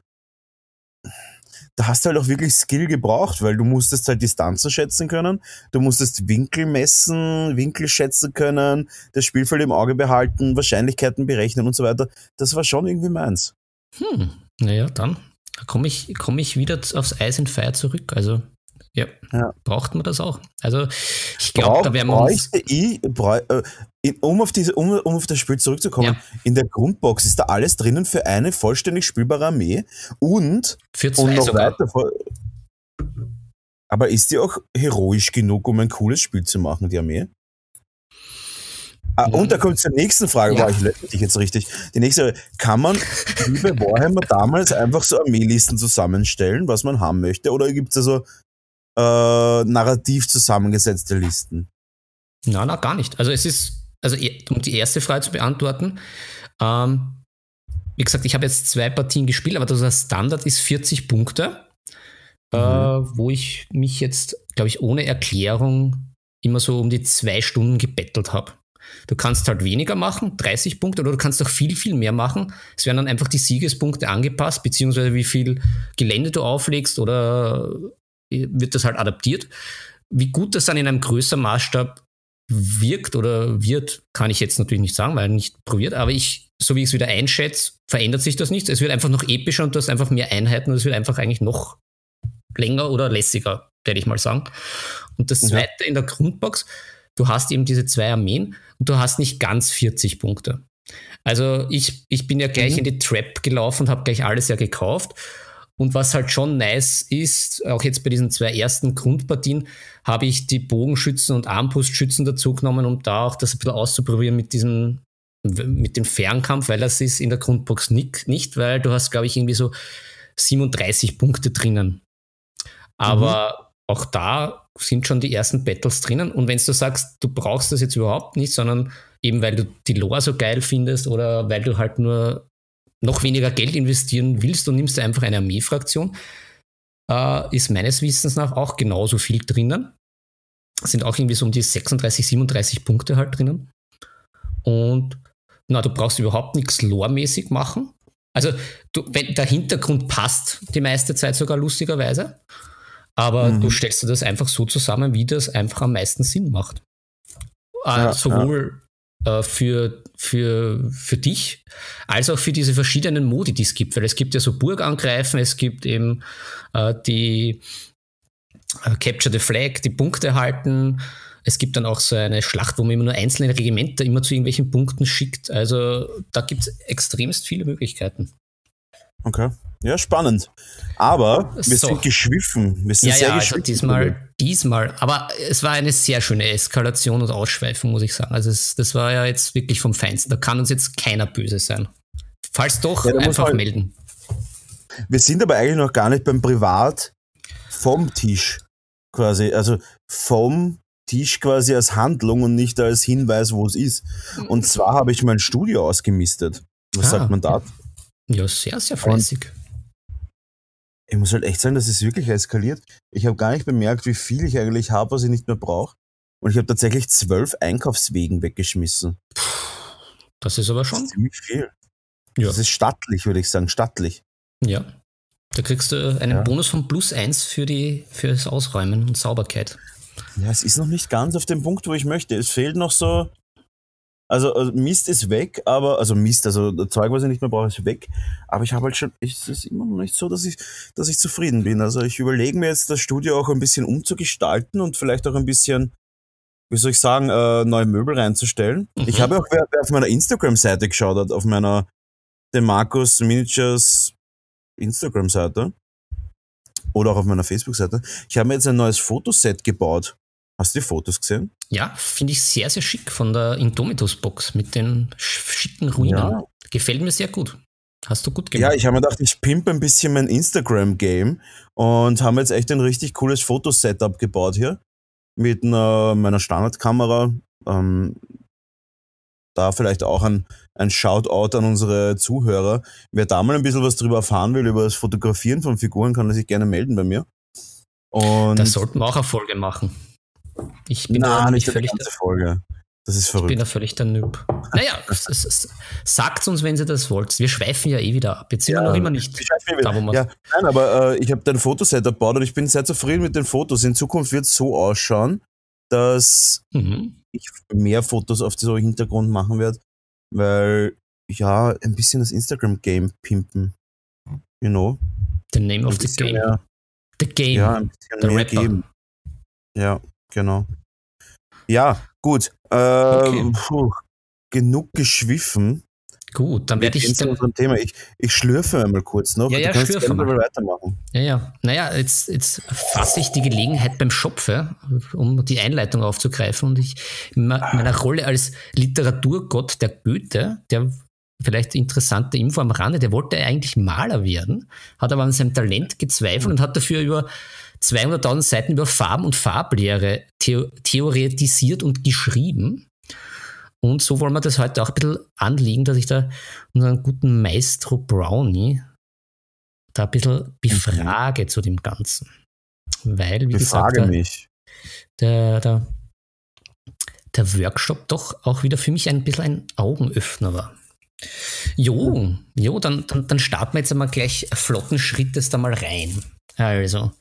da hast du halt auch wirklich Skill gebraucht, weil du musstest halt Distanzen schätzen können, du musstest Winkel messen, Winkel schätzen können, das Spielfeld im Auge behalten, Wahrscheinlichkeiten berechnen und so weiter. Das war schon irgendwie meins.
Hm, naja, dann komme ich, komm ich wieder aufs Ice and Fire zurück. Also, ja,
Ja.
braucht man das auch. Also, ich glaube,
Brauch,
da werden wir uns.
bräuchte ich, bräu, äh, in- um, auf diese, um, um auf das Spiel zurückzukommen,
Ja.
in der Grundbox ist da alles drinnen für eine vollständig spielbare Armee und,
Für
und
zwei
noch
sogar.
weiter. vor- Aber ist die auch heroisch genug, um ein cooles Spiel zu machen, die Armee? Ah, und da kommt zur nächsten Frage,
Ja.
war ich löse dich jetzt richtig. Die nächste, kann man wie bei Warhammer damals einfach so Armeelisten zusammenstellen, was man haben möchte? Oder gibt es also äh, narrativ zusammengesetzte Listen?
Na, na, gar nicht. Also es ist, also um die erste Frage zu beantworten, ähm, wie gesagt, ich habe jetzt zwei Partien gespielt, aber das Standard ist vierzig Punkte, mhm. äh, wo ich mich jetzt, glaube ich, ohne Erklärung immer so um die zwei Stunden gebettelt habe. Du kannst halt weniger machen, dreißig Punkte, oder du kannst auch viel, viel mehr machen. Es werden dann einfach die Siegespunkte angepasst, beziehungsweise wie viel Gelände du auflegst, oder wird das halt adaptiert. Wie gut das dann in einem größeren Maßstab wirkt oder wird, kann ich jetzt natürlich nicht sagen, weil nicht probiert, aber ich, so wie ich es wieder einschätze, verändert sich das nicht. Es wird einfach noch epischer und du hast einfach mehr Einheiten und es wird einfach eigentlich noch länger oder lässiger, werde ich mal sagen. Und das Zweite ja. in der Grundbox, du hast eben diese zwei Armeen und du hast nicht ganz vierzig Punkte. Also ich, ich bin ja gleich mhm. in die Trap gelaufen und habe gleich alles ja gekauft. Und was halt schon nice ist, auch jetzt bei diesen zwei ersten Grundpartien, habe ich die Bogenschützen und Armbrustschützen dazu genommen, um da auch das ein bisschen auszuprobieren mit diesem, mit dem Fernkampf, weil das ist in der Grundbox nicht, nicht weil du hast, glaube ich, irgendwie so siebenunddreißig Punkte drinnen. Aber mhm. auch da sind schon die ersten Battles drinnen. Und wenn du sagst, du brauchst das jetzt überhaupt nicht, sondern eben weil du die Lore so geil findest oder weil du halt nur noch weniger Geld investieren willst und nimmst du einfach eine Armeefraktion, äh, ist meines Wissens nach auch genauso viel drinnen. Sind auch irgendwie so um die sechsunddreißig, siebenunddreißig Punkte halt drinnen. Und na, du brauchst überhaupt nichts loremäßig machen. Also du, wenn der Hintergrund passt die meiste Zeit sogar lustigerweise, aber mhm. du stellst dir das einfach so zusammen, wie das einfach am meisten Sinn macht. Äh, ja, sowohl ja. äh, für, für, für dich, als auch für diese verschiedenen Modi, die es gibt. Weil es gibt ja so Burgangreifen, es gibt eben äh, die äh, Capture the Flag, die Punkte halten. Es gibt dann auch so eine Schlacht, wo man immer nur einzelne Regimenter immer zu irgendwelchen Punkten schickt. Also da gibt es extremst viele Möglichkeiten.
Okay. Ja, spannend. Aber wir so. sind geschwiffen. Wir sind
ja,
sehr
ja,
geschwiffen.
Also diesmal, diesmal. Aber es war eine sehr schöne Eskalation und Ausschweifung, muss ich sagen. Also es, das war ja jetzt wirklich vom Feinsten. Da kann uns jetzt keiner böse sein. Falls doch, ja, einfach mal melden.
Wir sind aber eigentlich noch gar nicht beim Privat vom Tisch quasi. Also vom Tisch quasi als Handlung und nicht als Hinweis, wo es ist. Und zwar habe ich mein Studio ausgemistet. Was ah, sagt man da?
Ja, sehr, sehr fleißig. Und
ich muss halt echt sagen, das ist wirklich eskaliert. Ich habe gar nicht bemerkt, wie viel ich eigentlich habe, was ich nicht mehr brauche. Und ich habe tatsächlich zwölf Einkaufswegen weggeschmissen.
Das ist aber schon
das ist ziemlich viel.
Ja.
Das ist stattlich, würde ich sagen, stattlich.
Ja. Da kriegst du einen ja. Bonus von plus eins für die, für das Ausräumen und Sauberkeit.
Ja, es ist noch nicht ganz auf dem Punkt, wo ich möchte. Es fehlt noch so. Also, also Mist ist weg, aber, also Mist, also das Zeug, was ich nicht mehr brauche, ist weg. Aber ich habe halt schon, es ist immer noch nicht so, dass ich, dass ich zufrieden bin. Also ich überlege mir jetzt, das Studio auch ein bisschen umzugestalten und vielleicht auch ein bisschen, wie soll ich sagen, äh, neue Möbel reinzustellen. Mhm. Ich habe auch, wer, wer auf meiner Instagram-Seite geschaut hat, auf meiner Demarcus Miniatures Instagram-Seite oder auch auf meiner Facebook-Seite, ich habe mir jetzt ein neues Fotoset gebaut. Hast du die Fotos gesehen?
Ja, finde ich sehr, sehr schick von der Indomitus-Box mit den schicken Ruinen. Ja. Gefällt mir sehr gut. Hast du gut gemacht.
Ja, ich habe mir gedacht, ich pimpe ein bisschen mein Instagram-Game und habe jetzt echt ein richtig cooles Fotosetup gebaut hier mit einer, meiner Standardkamera. Ähm, da vielleicht auch ein, ein Shoutout an unsere Zuhörer. Wer da mal ein bisschen was drüber erfahren will, über das Fotografieren von Figuren, kann er sich gerne melden bei mir. Und
da sollten wir auch eine Folge machen. Ich bin
Na,
da
nicht
völlig
die ganze Folge. Das ist verrückt.
Ich bin da völlig der Noob. Naja, sagt uns, wenn ihr das wollt. Wir schweifen ja eh wieder ab. Jetzt sind ja, wir noch immer nicht
da, wo ja, nein, aber äh, ich habe dein Fotoset gebaut und ich bin sehr zufrieden mit den Fotos. In Zukunft wird es so ausschauen, dass mhm. ich mehr Fotos auf so Hintergrund machen werde, weil, ja, ein bisschen das Instagram-Game pimpen. You know?
The name of the game.
Mehr,
the game.
Ja, ein bisschen
the
mehr
rapper.
Geben. Ja, genau. Ja, gut. Äh,
Okay.
puh, genug geschwiffen.
Gut, dann werde ich...
zu unserem Thema. Ich, ich schlürfe einmal kurz noch.
Ja, ja,
du kannst
schlürfe
gerne
mal
weitermachen.
Ja, ja. Naja, jetzt, jetzt fasse ich die Gelegenheit beim Schopfe, um die Einleitung aufzugreifen. Und ich in meiner Rolle als Literaturgott der Goethe, der vielleicht interessante Info am Rande, der wollte eigentlich Maler werden, hat aber an seinem Talent gezweifelt und hat dafür über zweihunderttausend Seiten über Farben und Farblehre theo- theoretisiert und geschrieben. Und so wollen wir das heute auch ein bisschen anlegen, dass ich da unseren guten Maestro Brownie da ein bisschen befrage mhm. zu dem Ganzen. Weil, wie
Befrage
gesagt, der,
mich.
Der, der, der Workshop doch auch wieder für mich ein bisschen ein Augenöffner war. Jo, jo, dann, dann, dann starten wir jetzt einmal gleich flotten Schrittes da mal rein. Also,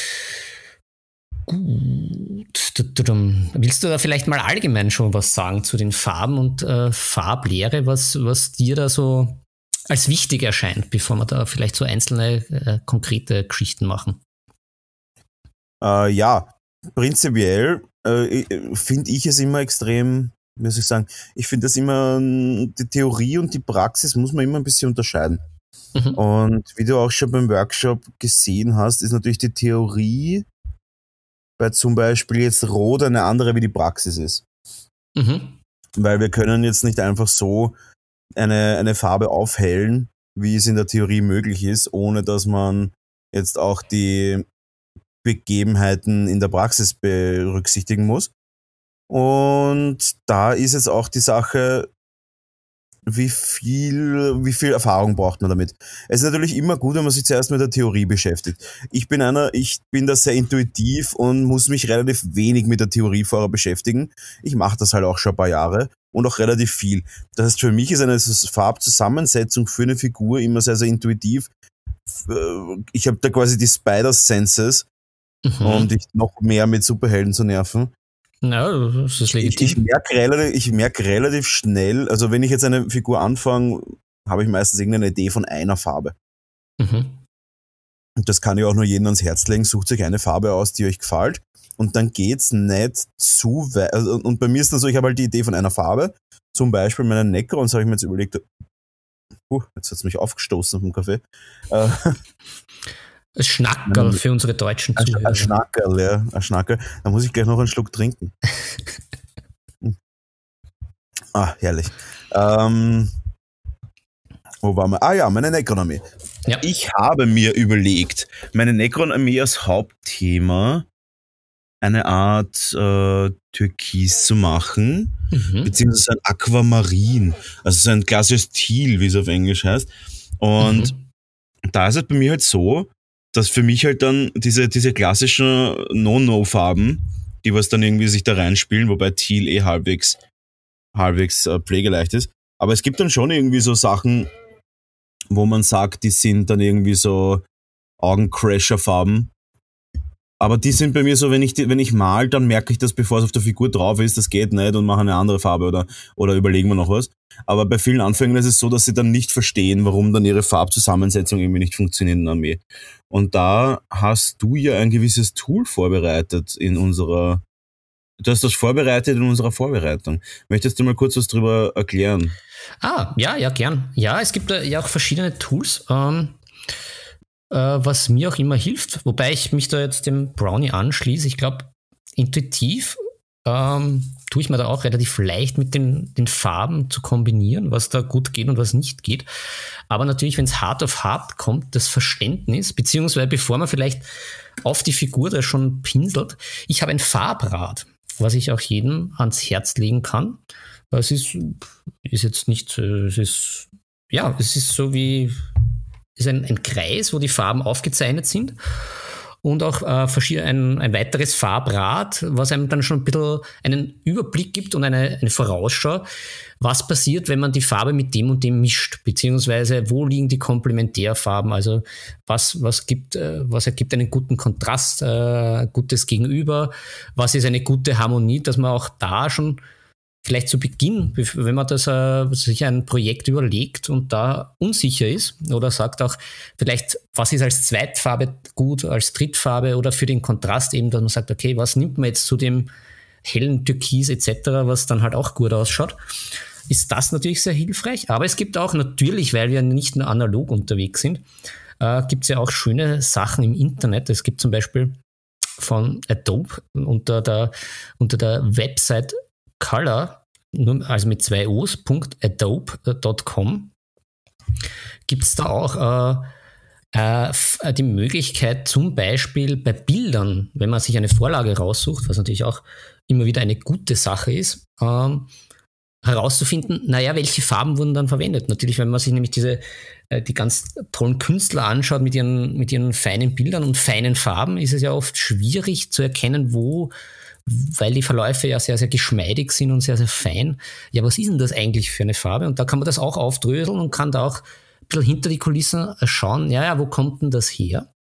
gut. Willst du da vielleicht mal allgemein schon was sagen zu den Farben und äh, Farblehre, was, was dir da so als wichtig erscheint, bevor wir da vielleicht so einzelne äh, konkrete Geschichten machen?
Äh, ja, prinzipiell äh, finde ich es immer extrem, wie soll ich sagen, ich finde das immer, die Theorie und die Praxis muss man immer ein bisschen unterscheiden. Mhm. Und wie du auch schon beim Workshop gesehen hast, ist natürlich die Theorie bei zum Beispiel jetzt Rot eine andere, wie die Praxis ist. Mhm. Weil wir können jetzt nicht einfach so eine, eine Farbe aufhellen, wie es in der Theorie möglich ist, ohne dass man jetzt auch die Begebenheiten in der Praxis berücksichtigen muss. Und da ist jetzt auch die Sache, wie viel, wie viel Erfahrung braucht man damit. Es ist natürlich immer gut, wenn man sich zuerst mit der Theorie beschäftigt. Ich bin einer, ich bin da sehr intuitiv und muss mich relativ wenig mit der Theorie vorher beschäftigen. Ich mache das halt auch schon ein paar Jahre und auch relativ viel. Das heißt, für mich ist eine Farbzusammensetzung für eine Figur immer sehr, sehr intuitiv. Ich habe da quasi die Spider-Senses, mhm. um dich noch mehr mit Superhelden zu nerven.
Ja, das ist legitim.
Ich, ich merke relativ, ich merke relativ schnell, also wenn ich jetzt eine Figur anfange, habe ich meistens irgendeine Idee von einer Farbe. Mhm. Und das kann ich auch nur jedem ans Herz legen, sucht euch eine Farbe aus, die euch gefällt. Und dann geht's nicht zu weit. Also, und bei mir ist dann so, ich habe halt die Idee von einer Farbe, zum Beispiel meinen Necrons, habe ich mir jetzt überlegt, uh, jetzt hat's mich aufgestoßen auf dem Kaffee. Äh,
Ein Schnackerl für unsere deutschen Zuhörer.
Ein Schnackerl, ja, ein Schnackerl. Da muss ich gleich noch einen Schluck trinken. Ah, herrlich. Ähm, wo waren wir? Ah ja, meine Necron-Armee. Ja. Ich habe mir überlegt, meine Necron-Armee als Hauptthema eine Art äh, Türkis zu machen, mhm. beziehungsweise ein Aquamarin, also so ein klassisches Teal, wie es auf Englisch heißt. Und mhm. da ist es bei mir halt so, dass für mich halt dann diese, diese klassischen No-No-Farben, die was dann irgendwie sich da reinspielen, wobei Teal eh halbwegs, halbwegs äh, pflegeleicht ist. Aber es gibt dann schon irgendwie so Sachen, wo man sagt, die sind dann irgendwie so Augencrasher-Farben. Aber die sind bei mir so, wenn ich, die, wenn ich mal, dann merke ich das, bevor es auf der Figur drauf ist, das geht nicht und mache eine andere Farbe oder, oder überlegen wir noch was. Aber bei vielen Anfängern ist es so, dass sie dann nicht verstehen, warum dann ihre Farbzusammensetzung irgendwie nicht funktioniert in der Armee. Und da hast du ja ein gewisses Tool vorbereitet in unserer, du hast das vorbereitet in unserer Vorbereitung. Möchtest du mal kurz was drüber erklären?
Ah, ja, ja, gern. Ja, es gibt ja auch verschiedene Tools, ähm, äh, was mir auch immer hilft, wobei ich mich da jetzt dem Brownie anschließe. Ich glaube, intuitiv ähm, tue ich mir da auch relativ leicht mit den, den Farben zu kombinieren, was da gut geht und was nicht geht. Aber natürlich, wenn es hart auf hart kommt, das Verständnis, beziehungsweise bevor man vielleicht auf die Figur da schon pinselt, ich habe ein Farbrad, was ich auch jedem ans Herz legen kann. Es ist, ist jetzt nicht, es ist, ja, es ist so wie, es ist ein, ein Kreis, wo die Farben aufgezeichnet sind. Und auch äh, verschiedene, ein, ein weiteres Farbrad, was einem dann schon ein bisschen einen Überblick gibt und eine, eine Vorausschau, was passiert, wenn man die Farbe mit dem und dem mischt, beziehungsweise wo liegen die Komplementärfarben, also was, was, gibt, äh, was ergibt einen guten Kontrast, äh, gutes Gegenüber, was ist eine gute Harmonie, dass man auch da schon vielleicht zu Beginn, wenn man das äh, sich ein Projekt überlegt und da unsicher ist oder sagt auch vielleicht, was ist als Zweitfarbe gut, als Drittfarbe oder für den Kontrast eben, dass man sagt, okay, was nimmt man jetzt zu dem hellen Türkis et cetera, was dann halt auch gut ausschaut. ist das natürlich sehr hilfreich. Aber es gibt auch natürlich, weil wir nicht nur analog unterwegs sind, äh, gibt es ja auch schöne Sachen im Internet. Es gibt zum Beispiel von Adobe unter der, unter der Website Color, also mit zwei O's, .adobe Punkt com, gibt es da auch äh, äh, die Möglichkeit, zum Beispiel bei Bildern, wenn man sich eine Vorlage raussucht, was natürlich auch immer wieder eine gute Sache ist, ähm, herauszufinden, naja, welche Farben wurden dann verwendet. Natürlich, wenn man sich nämlich diese äh, die ganz tollen Künstler anschaut mit ihren, mit ihren feinen Bildern und feinen Farben, ist es ja oft schwierig zu erkennen, wo, weil die Verläufe ja sehr, sehr geschmeidig sind und sehr, sehr fein. Ja, was ist denn das eigentlich für eine Farbe? Und da kann man das auch aufdröseln und kann da auch ein bisschen hinter die Kulissen schauen, ja, ja, wo kommt denn das her?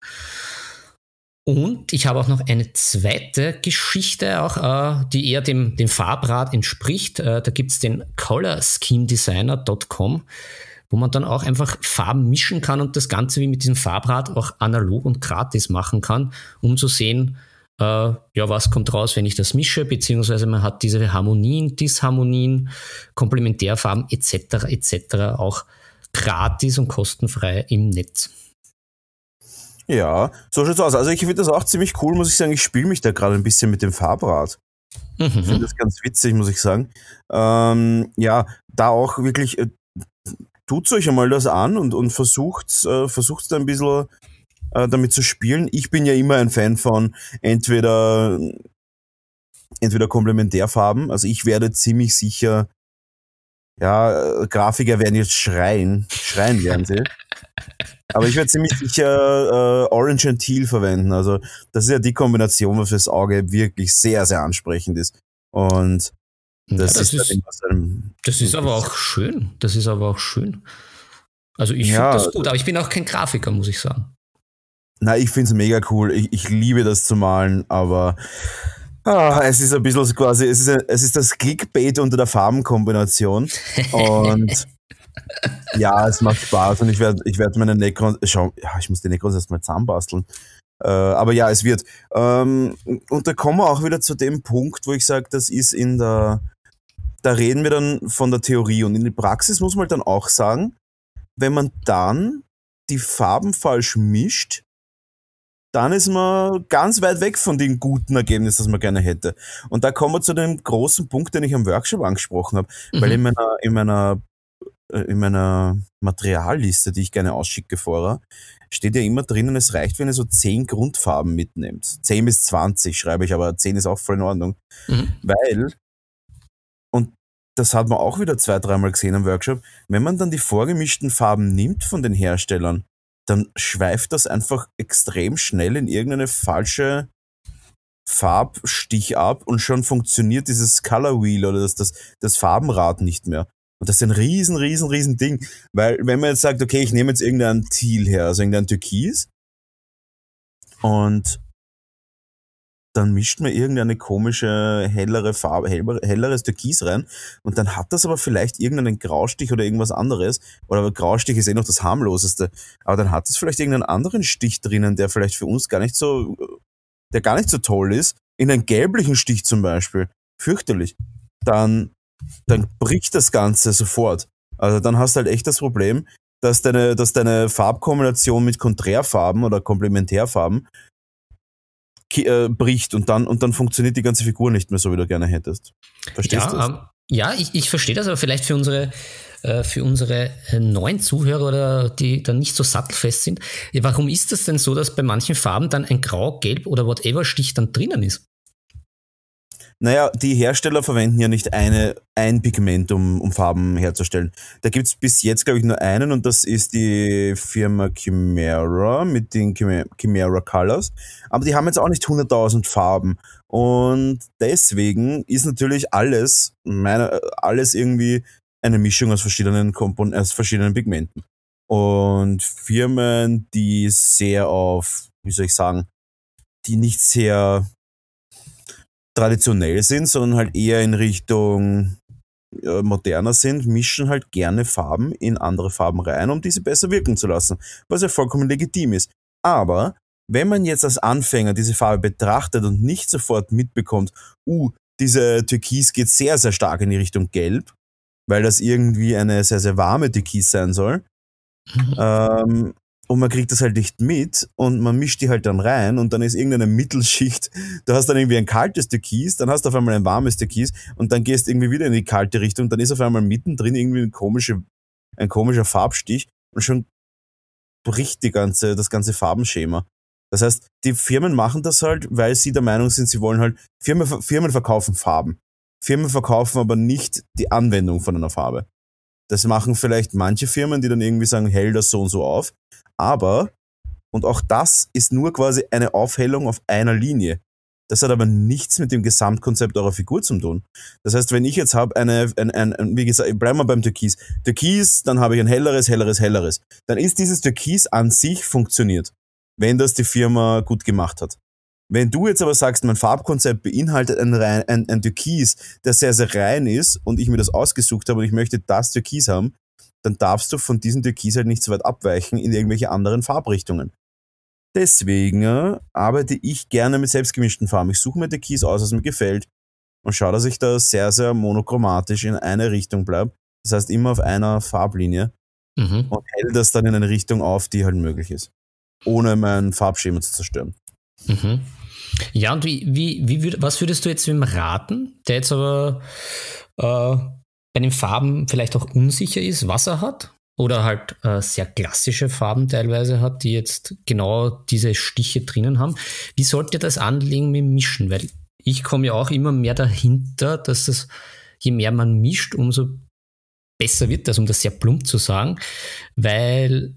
Und ich habe auch noch eine zweite Geschichte, auch, äh, die eher dem, dem Farbrad entspricht. Äh, da gibt es den color scheme designer Punkt com, wo man dann auch einfach Farben mischen kann und das Ganze wie mit diesem Farbrad auch analog und gratis machen kann, um zu sehen, äh, ja, was kommt raus, wenn ich das mische, beziehungsweise man hat diese Harmonien, Disharmonien, Komplementärfarben et cetera et cetera auch gratis und kostenfrei im Netz.
Ja, so schaut's aus. Also ich finde das auch ziemlich cool, muss ich sagen. Ich spiele mich da gerade ein bisschen mit dem Farbrad. Mhm. Ich finde das ganz witzig, muss ich sagen. Ähm, ja, da auch wirklich, äh, tut's euch einmal das an und, und versucht, äh, versucht da ein bisschen äh, damit zu spielen. Ich bin ja immer ein Fan von entweder, entweder Komplementärfarben. Also ich werde ziemlich sicher, ja, Grafiker werden jetzt schreien. Schreien werden sie. Aber ich werde ziemlich sicher äh, Orange und Teal verwenden. Also das ist ja die Kombination, was fürs Auge wirklich sehr, sehr ansprechend ist. Und das, ja, das ist, ist einem,
das ist aber auch schön. Das ist aber auch schön. Also ich ja, finde das gut, aber ich bin auch kein Grafiker, muss ich sagen.
Na, ich finde es mega cool. Ich, ich liebe das zu malen, aber ah, es ist ein bisschen quasi, es ist, ein, es ist das Clickbait unter der Farbenkombination. Und ja, es macht Spaß und ich werde ich werd meine Necrons, schau, ja, ich muss die Necrons erstmal zusammenbasteln. Äh, aber ja, es wird. Ähm, und da kommen wir auch wieder zu dem Punkt, wo ich sage, das ist in der, da reden wir dann von der Theorie und in der Praxis muss man dann auch sagen, wenn man dann die Farben falsch mischt, dann ist man ganz weit weg von dem guten Ergebnis, das man gerne hätte. Und da kommen wir zu dem großen Punkt, den ich am Workshop angesprochen habe, mhm. weil in meiner, in meiner in meiner Materialliste, die ich gerne ausschicke vorher, steht ja immer drinnen, es reicht, wenn ihr so zehn Grundfarben mitnehmt. zehn bis zwanzig schreibe ich, aber zehn ist auch voll in Ordnung. Mhm. Weil, und das hat man auch wieder zwei, dreimal gesehen am Workshop, wenn man dann die vorgemischten Farben nimmt von den Herstellern, dann schweift das einfach extrem schnell in irgendeine falsche Farbstich ab und schon funktioniert dieses Color Wheel oder das, das, das Farbenrad nicht mehr. Und das ist ein riesen, riesen, riesen Ding. Weil, wenn man jetzt sagt, okay, ich nehme jetzt irgendein Teal her, also irgendein Türkis, und dann mischt man irgendeine komische, hellere Farbe, helleres Türkis rein, und dann hat das aber vielleicht irgendeinen Graustich oder irgendwas anderes, oder Graustich ist eh noch das harmloseste, aber dann hat es vielleicht irgendeinen anderen Stich drinnen, der vielleicht für uns gar nicht so, der gar nicht so toll ist, in einen gelblichen Stich zum Beispiel, fürchterlich, dann dann bricht das Ganze sofort. Also dann hast du halt echt das Problem, dass deine, dass deine Farbkombination mit Konträrfarben oder Komplementärfarben ki- äh, bricht und dann, und dann funktioniert die ganze Figur nicht mehr so, wie du gerne hättest. Verstehst
ja,
du das?
Ähm, ja, ich, ich verstehe das, aber vielleicht für unsere, äh, für unsere neuen Zuhörer, oder die dann nicht so sattelfest sind. Warum ist das denn so, dass bei manchen Farben dann ein Grau, Gelb oder whatever Stich dann drinnen ist?
Naja, die Hersteller verwenden ja nicht eine, ein Pigment, um, um Farben herzustellen. Da gibt's bis jetzt, glaube ich, nur einen, und das ist die Firma Chimera mit den Chimera Colors. Aber die haben jetzt auch nicht hunderttausend Farben. Und deswegen ist natürlich alles, meine, alles irgendwie eine Mischung aus verschiedenen Kompon- aus verschiedenen Pigmenten. Und Firmen, die sehr auf, wie soll ich sagen, die nicht sehr traditionell sind, sondern halt eher in Richtung äh, moderner sind, mischen halt gerne Farben in andere Farben rein, um diese besser wirken zu lassen, was ja vollkommen legitim ist. Aber wenn man jetzt als Anfänger diese Farbe betrachtet und nicht sofort mitbekommt, uh, diese Türkis geht sehr, sehr stark in die Richtung Gelb, weil das irgendwie eine sehr, sehr warme Türkis sein soll. Mhm. Ähm, und man kriegt das halt nicht mit und man mischt die halt dann rein und dann ist irgendeine Mittelschicht, du hast dann irgendwie ein kaltes Türkis, dann hast du auf einmal ein warmes Türkis und dann gehst irgendwie wieder in die kalte Richtung, dann ist auf einmal mittendrin irgendwie ein, komische, ein komischer Farbstich und schon bricht die ganze, das ganze Farbenschema. Das heißt, die Firmen machen das halt, weil sie der Meinung sind, sie wollen halt, Firmen, Firmen verkaufen Farben. Firmen verkaufen aber nicht die Anwendung von einer Farbe. Das machen vielleicht manche Firmen, die dann irgendwie sagen, hell das so und so auf. Aber, und auch das ist nur quasi eine Aufhellung auf einer Linie. Das hat aber nichts mit dem Gesamtkonzept eurer Figur zu tun. Das heißt, wenn ich jetzt habe eine, ein, ein, ein, wie gesagt, bleiben wir beim Türkis. Türkis, dann habe ich ein helleres, helleres, helleres. Dann ist dieses Türkis an sich funktioniert, wenn das die Firma gut gemacht hat. Wenn du jetzt aber sagst, mein Farbkonzept beinhaltet ein, rein, ein, ein Türkis, der sehr, sehr rein ist und ich mir das ausgesucht habe und ich möchte das Türkis haben, dann darfst du von diesem Türkis halt nicht so weit abweichen in irgendwelche anderen Farbrichtungen. Deswegen äh, arbeite ich gerne mit selbstgemischten Farben. Ich suche mir Türkis aus, was mir gefällt und schaue, dass ich da sehr, sehr monochromatisch in eine Richtung bleibe. Das heißt, immer auf einer Farblinie mhm. und hell das dann in eine Richtung auf, die halt möglich ist, ohne mein Farbschema zu zerstören.
Mhm. Ja, und wie, wie, wie würd, was würdest du jetzt ihm raten, der jetzt aber äh, bei den Farben vielleicht auch unsicher ist, was er hat? Oder halt äh, sehr klassische Farben teilweise hat, die jetzt genau diese Stiche drinnen haben. Wie sollte das anlegen mit dem Mischen? Weil ich komme ja auch immer mehr dahinter, dass das, je mehr man mischt, umso besser wird das, um das sehr plump zu sagen. Weil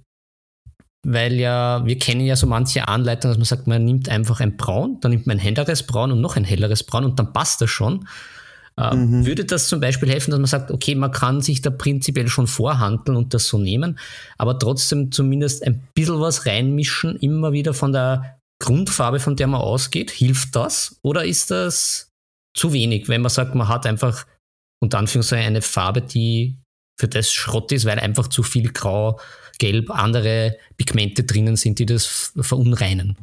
Weil ja, wir kennen ja so manche Anleitungen, dass man sagt, man nimmt einfach ein Braun, dann nimmt man ein helleres Braun und noch ein helleres Braun und dann passt das schon. Äh, mhm. Würde das zum Beispiel helfen, dass man sagt, okay, man kann sich da prinzipiell schon vorhandeln und das so nehmen, aber trotzdem zumindest ein bisschen was reinmischen, immer wieder von der Grundfarbe, von der man ausgeht? Hilft das? Oder ist das zu wenig, wenn man sagt, man hat einfach unter Anführungszeichen eine Farbe, die für das Schrott ist, weil einfach zu viel Grau, Gelb, andere Pigmente drinnen sind, die das verunreinen?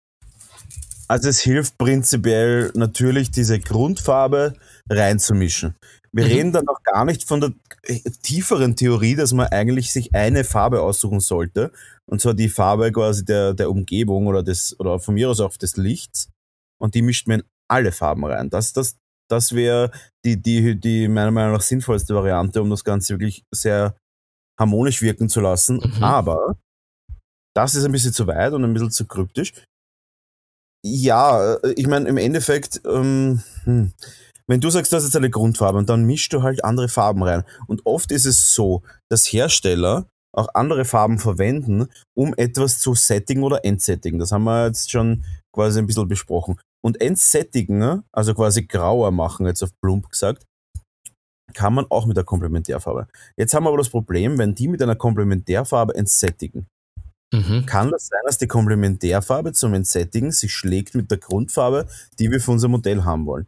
Also es hilft prinzipiell natürlich, diese Grundfarbe reinzumischen. Wir mhm. reden dann noch gar nicht von der tieferen Theorie, dass man eigentlich sich eine Farbe aussuchen sollte, und zwar die Farbe quasi der, der Umgebung oder des, oder von mir aus auch des Lichts, und die mischt man in alle Farben rein. Das, das, das wäre die, die, die meiner Meinung nach sinnvollste Variante, um das Ganze wirklich sehr harmonisch wirken zu lassen. Mhm. Aber das ist ein bisschen zu weit und ein bisschen zu kryptisch. Ja, ich meine, im Endeffekt, ähm, hm, wenn du sagst, du hast jetzt eine Grundfarbe und dann mischst du halt andere Farben rein. Und oft ist es so, dass Hersteller auch andere Farben verwenden, um etwas zu settigen oder entsättigen. Das haben wir jetzt schon quasi ein bisschen besprochen. Und entsättigen, also quasi grauer machen, jetzt auf plump gesagt, kann man auch mit der Komplementärfarbe. Jetzt haben wir aber das Problem, wenn die mit einer Komplementärfarbe entsättigen, mhm. kann das sein, dass die Komplementärfarbe zum Entsättigen sich schlägt mit der Grundfarbe, die wir für unser Modell haben wollen.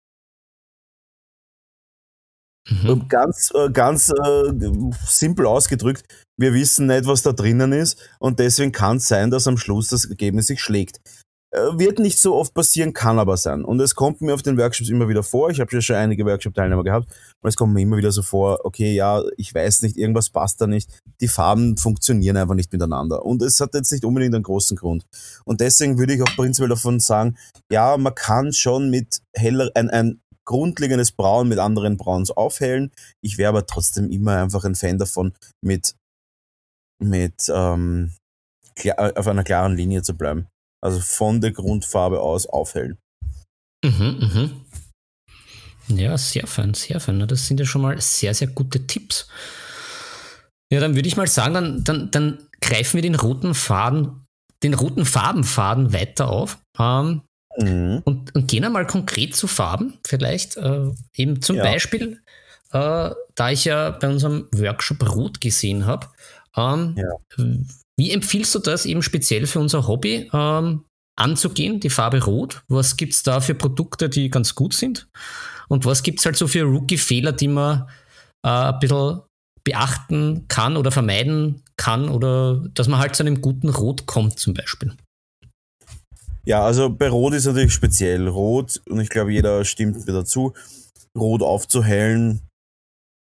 Mhm. Ganz, ganz äh, simpel ausgedrückt, wir wissen nicht, was da drinnen ist, und deswegen kann es sein, dass am Schluss das Ergebnis sich schlägt. Äh, wird nicht so oft passieren, kann aber sein. Und es kommt mir auf den Workshops immer wieder vor, ich habe ja schon einige Workshop-Teilnehmer gehabt, und es kommt mir immer wieder so vor, okay, ja, ich weiß nicht, irgendwas passt da nicht, die Farben funktionieren einfach nicht miteinander. Und es hat jetzt nicht unbedingt einen großen Grund. Und deswegen würde ich auch prinzipiell davon sagen, ja, man kann schon mit heller, ein, ein grundlegendes Braun mit anderen Brauns aufhellen. Ich wäre aber trotzdem immer einfach ein Fan davon, mit, mit ähm, klar, auf einer klaren Linie zu bleiben. Also von der Grundfarbe aus aufhellen.
Mhm, mhm. Ja, sehr fein, sehr fein. Das sind ja schon mal sehr, sehr gute Tipps. Ja, dann würde ich mal sagen, dann, dann, dann greifen wir den roten Faden, den roten Farbenfaden weiter auf. Ähm, Mhm. Und, und gehen einmal konkret zu Farben, vielleicht äh, eben zum ja. Beispiel, äh, da ich ja bei unserem Workshop Rot gesehen habe, ähm, ja. wie empfiehlst du das eben speziell für unser Hobby ähm, anzugehen, die Farbe Rot? Was gibt es da für Produkte, die ganz gut sind? Und was gibt es halt so für Rookie-Fehler, die man äh, ein bisschen beachten kann oder vermeiden kann, oder dass man halt zu einem guten Rot kommt zum Beispiel?
Ja, also bei Rot ist natürlich speziell. Rot, und ich glaube, jeder stimmt mir dazu, Rot aufzuhellen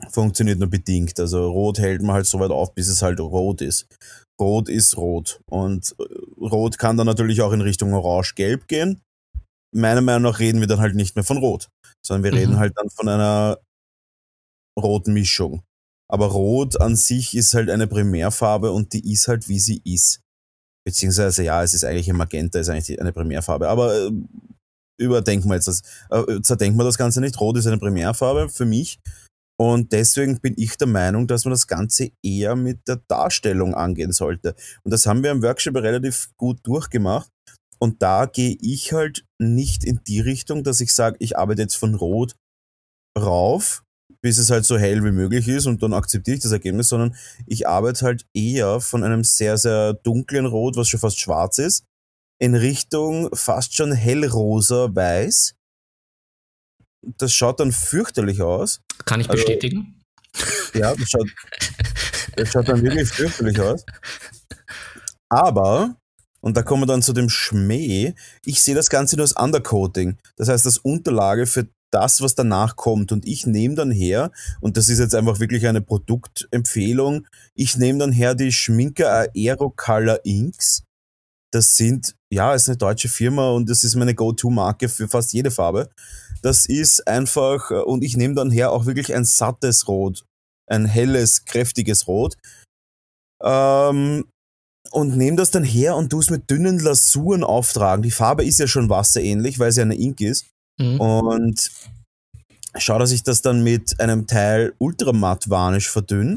funktioniert nur bedingt. Also rot hält man halt so weit auf, bis es halt rot ist. Rot ist rot. Und rot kann dann natürlich auch in Richtung orange-gelb gehen. Meiner Meinung nach reden wir dann halt nicht mehr von rot, sondern wir mhm. reden halt dann von einer roten Mischung. Aber rot an sich ist halt eine Primärfarbe und die ist halt, wie sie ist. Beziehungsweise, ja, es ist eigentlich ein Magenta, ist eigentlich eine Primärfarbe. Aber äh, überdenken wir jetzt das, äh, zerdenken wir das Ganze nicht. Rot ist eine Primärfarbe für mich. Und deswegen bin ich der Meinung, dass man das Ganze eher mit der Darstellung angehen sollte. Und das haben wir im Workshop relativ gut durchgemacht. Und da gehe ich halt nicht in die Richtung, dass ich sage, ich arbeite jetzt von Rot rauf, bis es halt so hell wie möglich ist und dann akzeptiere ich das Ergebnis, sondern ich arbeite halt eher von einem sehr, sehr dunklen Rot, was schon fast schwarz ist, in Richtung fast schon hellrosa weiß. Das schaut dann fürchterlich aus.
Kann ich also, bestätigen.
Ja, das schaut, das schaut dann wirklich fürchterlich aus. Aber, und da kommen wir dann zu dem Schmäh, ich sehe das Ganze nur als Undercoating. Das heißt, das Unterlage für das, was danach kommt. Und ich nehme dann her, und das ist jetzt einfach wirklich eine Produktempfehlung, ich nehme dann her die Schminker Aero Color Inks. Das sind, ja, ist eine deutsche Firma und das ist meine Go-To-Marke für fast jede Farbe. Das ist einfach, und ich nehme dann her auch wirklich ein sattes Rot, ein helles, kräftiges Rot. Ähm, und nehme das dann her und tue es mit dünnen Lasuren auftragen. Die Farbe ist ja schon wasserähnlich, weil sie eine Ink ist. Mhm. Und schau, dass ich das dann mit einem Teil Ultramatt Varnish verdünne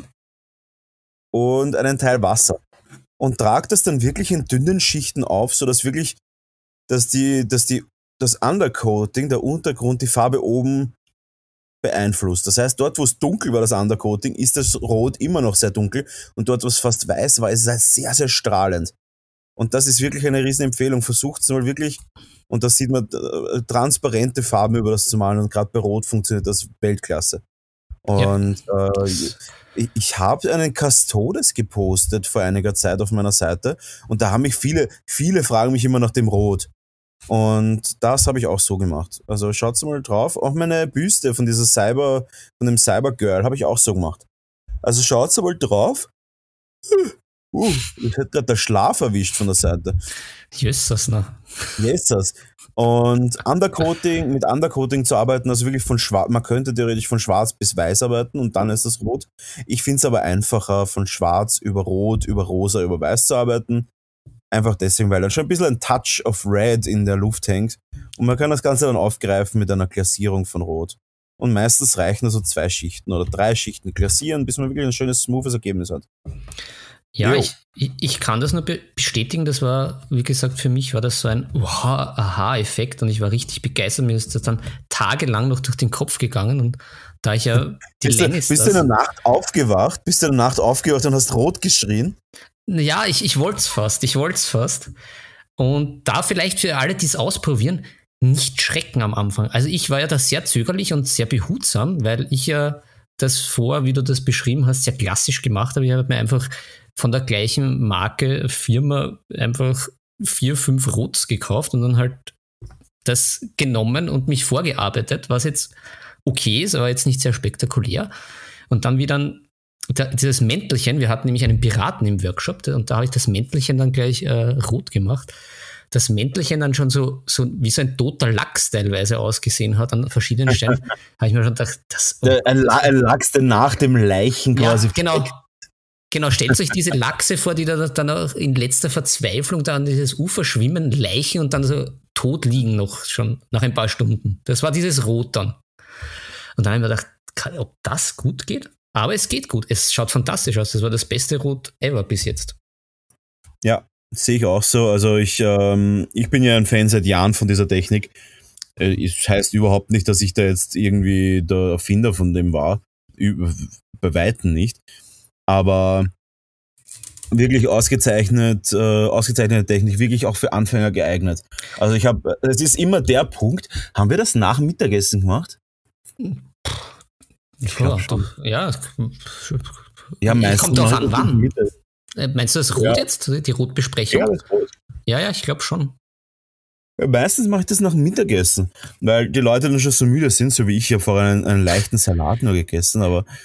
und einen Teil Wasser. Und trage das dann wirklich in dünnen Schichten auf, sodass wirklich, dass die, dass die, das Undercoating, der Untergrund, die Farbe oben beeinflusst. Das heißt, dort, wo es dunkel war, das Undercoating, ist das Rot immer noch sehr dunkel und dort, wo es fast weiß war, ist es halt sehr, sehr strahlend. Und das ist wirklich eine riesen Empfehlung. Versucht es mal wirklich, und da sieht man äh, transparente Farben über das zu malen und gerade bei Rot funktioniert das Weltklasse. Und ja. äh, ich, ich habe einen Custodes gepostet vor einiger Zeit auf meiner Seite und da haben mich viele, viele fragen mich immer nach dem Rot. Und das habe ich auch so gemacht. Also schaut's mal drauf. Auch meine Büste von dieser Cyber, von dem Cyber-Girl habe ich auch so gemacht. Also schaut's mal drauf. Uh, ich hätte gerade der Schlaf erwischt von der Seite.
Jesus, ne?
Jesus. Und Undercoating, mit Undercoating zu arbeiten, also wirklich von schwarz, man könnte theoretisch von schwarz bis weiß arbeiten und dann ist das rot. Ich finde es aber einfacher, von schwarz über rot, über rosa, über weiß zu arbeiten. Einfach deswegen, weil dann schon ein bisschen ein Touch of Red in der Luft hängt. Und man kann das Ganze dann aufgreifen mit einer Glasierung von Rot. Und meistens reichen also zwei Schichten oder drei Schichten glasieren, bis man wirklich ein schönes, smoothes Ergebnis hat.
Ja, ich, ich kann das nur bestätigen. Das war, wie gesagt, für mich war das so ein wow, Aha-Effekt und ich war richtig begeistert. Mir ist das dann tagelang noch durch den Kopf gegangen und da ich ja die
bist
Länge
du, Bist du in der Nacht aufgewacht? Bist du in der Nacht aufgewacht und hast rot geschrien?
Ja, ich, ich wollte es fast, ich wollte es fast. Und da vielleicht für alle, die es ausprobieren, nicht schrecken am Anfang. Also ich war ja da sehr zögerlich und sehr behutsam, weil ich ja das vor, wie du das beschrieben hast, sehr klassisch gemacht habe. Ich habe mir einfach von der gleichen Marke, Firma einfach vier, fünf Rots gekauft und dann halt das genommen und mich vorgearbeitet, was jetzt okay ist, aber jetzt nicht sehr spektakulär. Und dann wie dann Da, dieses Mäntelchen, wir hatten nämlich einen Piraten im Workshop und da habe ich das Mäntelchen dann gleich äh, rot gemacht. Das Mäntelchen dann schon so, so wie so ein toter Lachs teilweise ausgesehen hat an verschiedenen Stellen, habe ich mir schon gedacht, das... Oh,
ein, ein Lachs, der nach dem Leichen quasi...
Ja, genau. Genau, stellt euch diese Lachse vor, die da dann auch in letzter Verzweiflung da an dieses Ufer schwimmen, Leichen und dann so tot liegen noch schon nach ein paar Stunden. Das war dieses Rot dann. Und dann habe ich mir gedacht, ob das gut geht? Aber es geht gut. Es schaut fantastisch aus. Das war das beste Rot ever bis jetzt.
Ja, sehe ich auch so. Also ich, ähm, ich bin ja ein Fan seit Jahren von dieser Technik. Es äh, heißt überhaupt nicht, dass ich da jetzt irgendwie der Erfinder von dem war. Bei Weitem nicht. Aber wirklich ausgezeichnet, äh, ausgezeichnete Technik, wirklich auch für Anfänger geeignet. Also ich habe, es ist immer der Punkt, haben wir das nach dem Mittagessen gemacht?
Ich ja, schon. Ja,
ja meistens
kommt drauf an, wann. Meinst du das Rot ja. jetzt, die Rotbesprechung?
Ja, das Rot.
Ja, ja, ich glaube schon.
Ja, meistens mache ich das nach dem Mittagessen, weil die Leute dann schon so müde sind, so wie ich. Ich habe vorher einen, einen leichten Salat nur gegessen, aber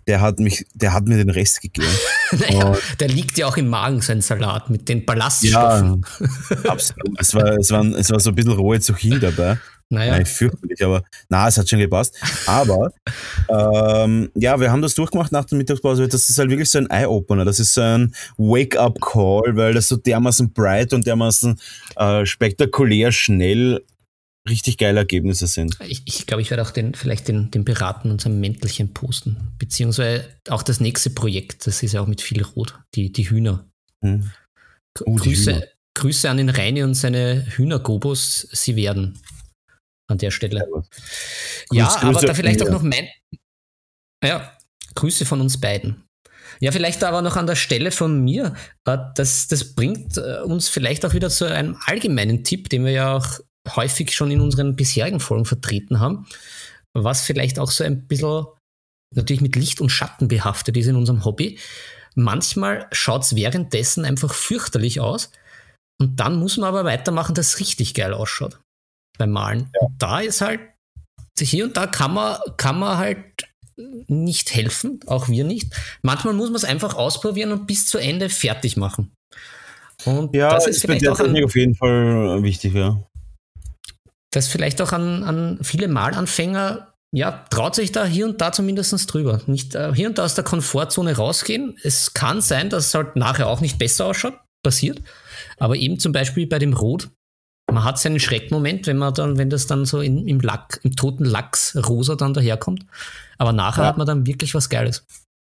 der hat mich, der hat mir den Rest gegeben.
Naja, der liegt ja auch im Magen, so ein Salat mit den Ballaststoffen.
Ja, absolut. Es war, es war, es war so ein bisschen rohe Zucchini dabei.
Naja.
Nein, fürchterlich, aber na, es hat schon gepasst. Aber ähm, ja, wir haben das durchgemacht nach der Mittagspause. Das ist halt wirklich so ein Eye-Opener. Das ist so ein Wake-up-Call, weil das so dermaßen bright und dermaßen äh, spektakulär schnell richtig geile Ergebnisse sind.
Ich, ich glaube, ich werde auch den, vielleicht den, den Piraten unserem Mäntelchen posten. Beziehungsweise auch das nächste Projekt, das ist ja auch mit viel Rot, die, die Hühner.
Hm. Oh, die
Grüße,
Hühner.
Grüße an den Reini und seine Hühnergobos, sie werden an der Stelle.
Ja,
ja,
Grüß,
aber
Grüße
da vielleicht auch
mir.
noch mein... Ja, Grüße von uns beiden. Ja, vielleicht aber noch an der Stelle von mir. äh, Das, das bringt äh, uns vielleicht auch wieder zu einem allgemeinen Tipp, den wir ja auch häufig schon in unseren bisherigen Folgen vertreten haben, was vielleicht auch so ein bisschen natürlich mit Licht und Schatten behaftet ist in unserem Hobby. Manchmal schaut es währenddessen einfach fürchterlich aus und dann muss man aber weitermachen, dass es richtig geil ausschaut beim Malen.
Ja.
Und da ist halt, hier und da kann man, kann man halt nicht helfen, auch wir nicht. Manchmal muss man es einfach ausprobieren und bis zu Ende fertig machen. Und
Ja,
das
das
ist
ist bei
vielleicht
der
auch an,
Technik auf jeden Fall wichtig, ja.
das vielleicht auch an, an viele Malanfänger, ja, traut sich da hier und da zumindest drüber. Nicht äh, hier und da aus der Komfortzone rausgehen. Es kann sein, dass es halt nachher auch nicht besser ausschaut, passiert. Aber eben zum Beispiel bei dem Rot, man hat seinen Schreckmoment, wenn man dann, wenn das dann so in, im Lack, im toten Lachs rosa dann daherkommt. Aber nachher
Ja.
hat man dann wirklich was Geiles.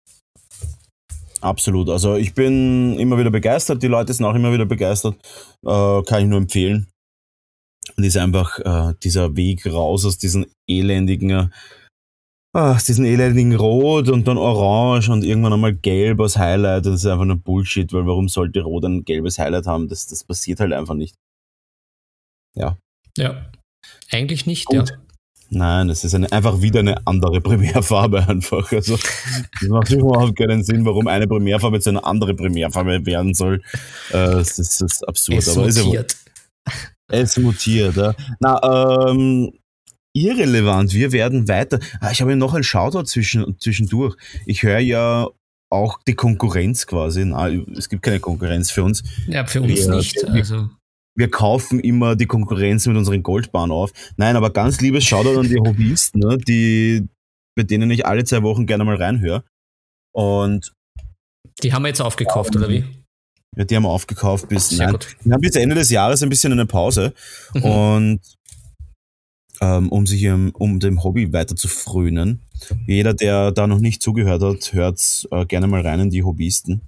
Absolut. Also ich bin immer wieder begeistert, die Leute sind auch immer wieder begeistert. Äh, kann ich nur empfehlen. Und ist einfach äh, dieser Weg raus aus diesen elendigen, äh, aus diesen elendigen Rot und dann Orange und irgendwann einmal Gelb als Highlight. Das ist einfach nur Bullshit, weil warum sollte Rot ein gelbes Highlight haben? Das, das passiert halt einfach nicht. Ja.
Ja, eigentlich nicht,
Gut.
ja.
Nein, das ist eine, einfach wieder eine andere Primärfarbe einfach. Also das macht überhaupt keinen Sinn, warum eine Primärfarbe zu einer anderen Primärfarbe werden soll. Äh, das, ist, das ist absurd.
Es
aber ist ja wohl-
mutiert.
Es mutiert, ja. Na, ähm, irrelevant, wir werden weiter. Ah, ich habe ja noch ein Shoutout zwischen, zwischendurch. Ich höre ja auch die Konkurrenz quasi. Na, es gibt keine Konkurrenz für uns.
Ja, für uns
Ja,
nicht.
wir-
Also,
Wir kaufen immer die Konkurrenz mit unseren Goldbahnen auf. Nein, aber ganz liebes Shoutout an die Hobbyisten, ne, die, bei denen ich alle zwei Wochen gerne mal reinhöre. Und
die haben wir jetzt aufgekauft, oder wie?
ja, die haben wir aufgekauft bis,
Sehr
nein,
gut.
wir haben bis Ende des Jahres ein bisschen eine Pause.
Mhm.
Und ähm, um sich im, um dem Hobby weiter zu frönen. Jeder, der da noch nicht zugehört hat, hört äh, gerne mal rein in die Hobbyisten.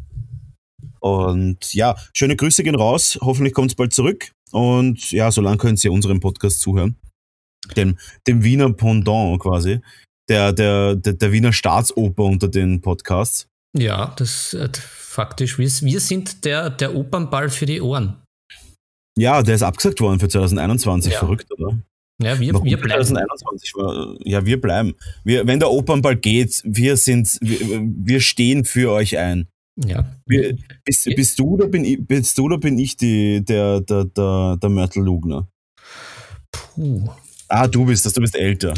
Und ja, schöne Grüße gehen raus. Hoffentlich kommt es bald zurück. Und ja, solange können Sie unserem Podcast zuhören. Dem, dem Wiener Pendant quasi. Der, der, der, der Wiener Staatsoper unter den Podcasts.
Ja, das äh, faktisch, wir, wir sind der, der Opernball für die Ohren.
Ja, der ist abgesagt worden für zwanzig einundzwanzig.
Ja.
Verrückt, oder?
Ja, wir,
Warum
wir bleiben.
zwanzig einundzwanzig war, ja, wir bleiben. Wir, wenn der Opernball geht, wir sind, wir, wir stehen für euch ein.
Ja.
Wir, bist, bist du oder bin ich, bist du oder bin ich die, der, der, der, der Mörtel Lugner?
Puh.
Ah, du bist das, du bist älter.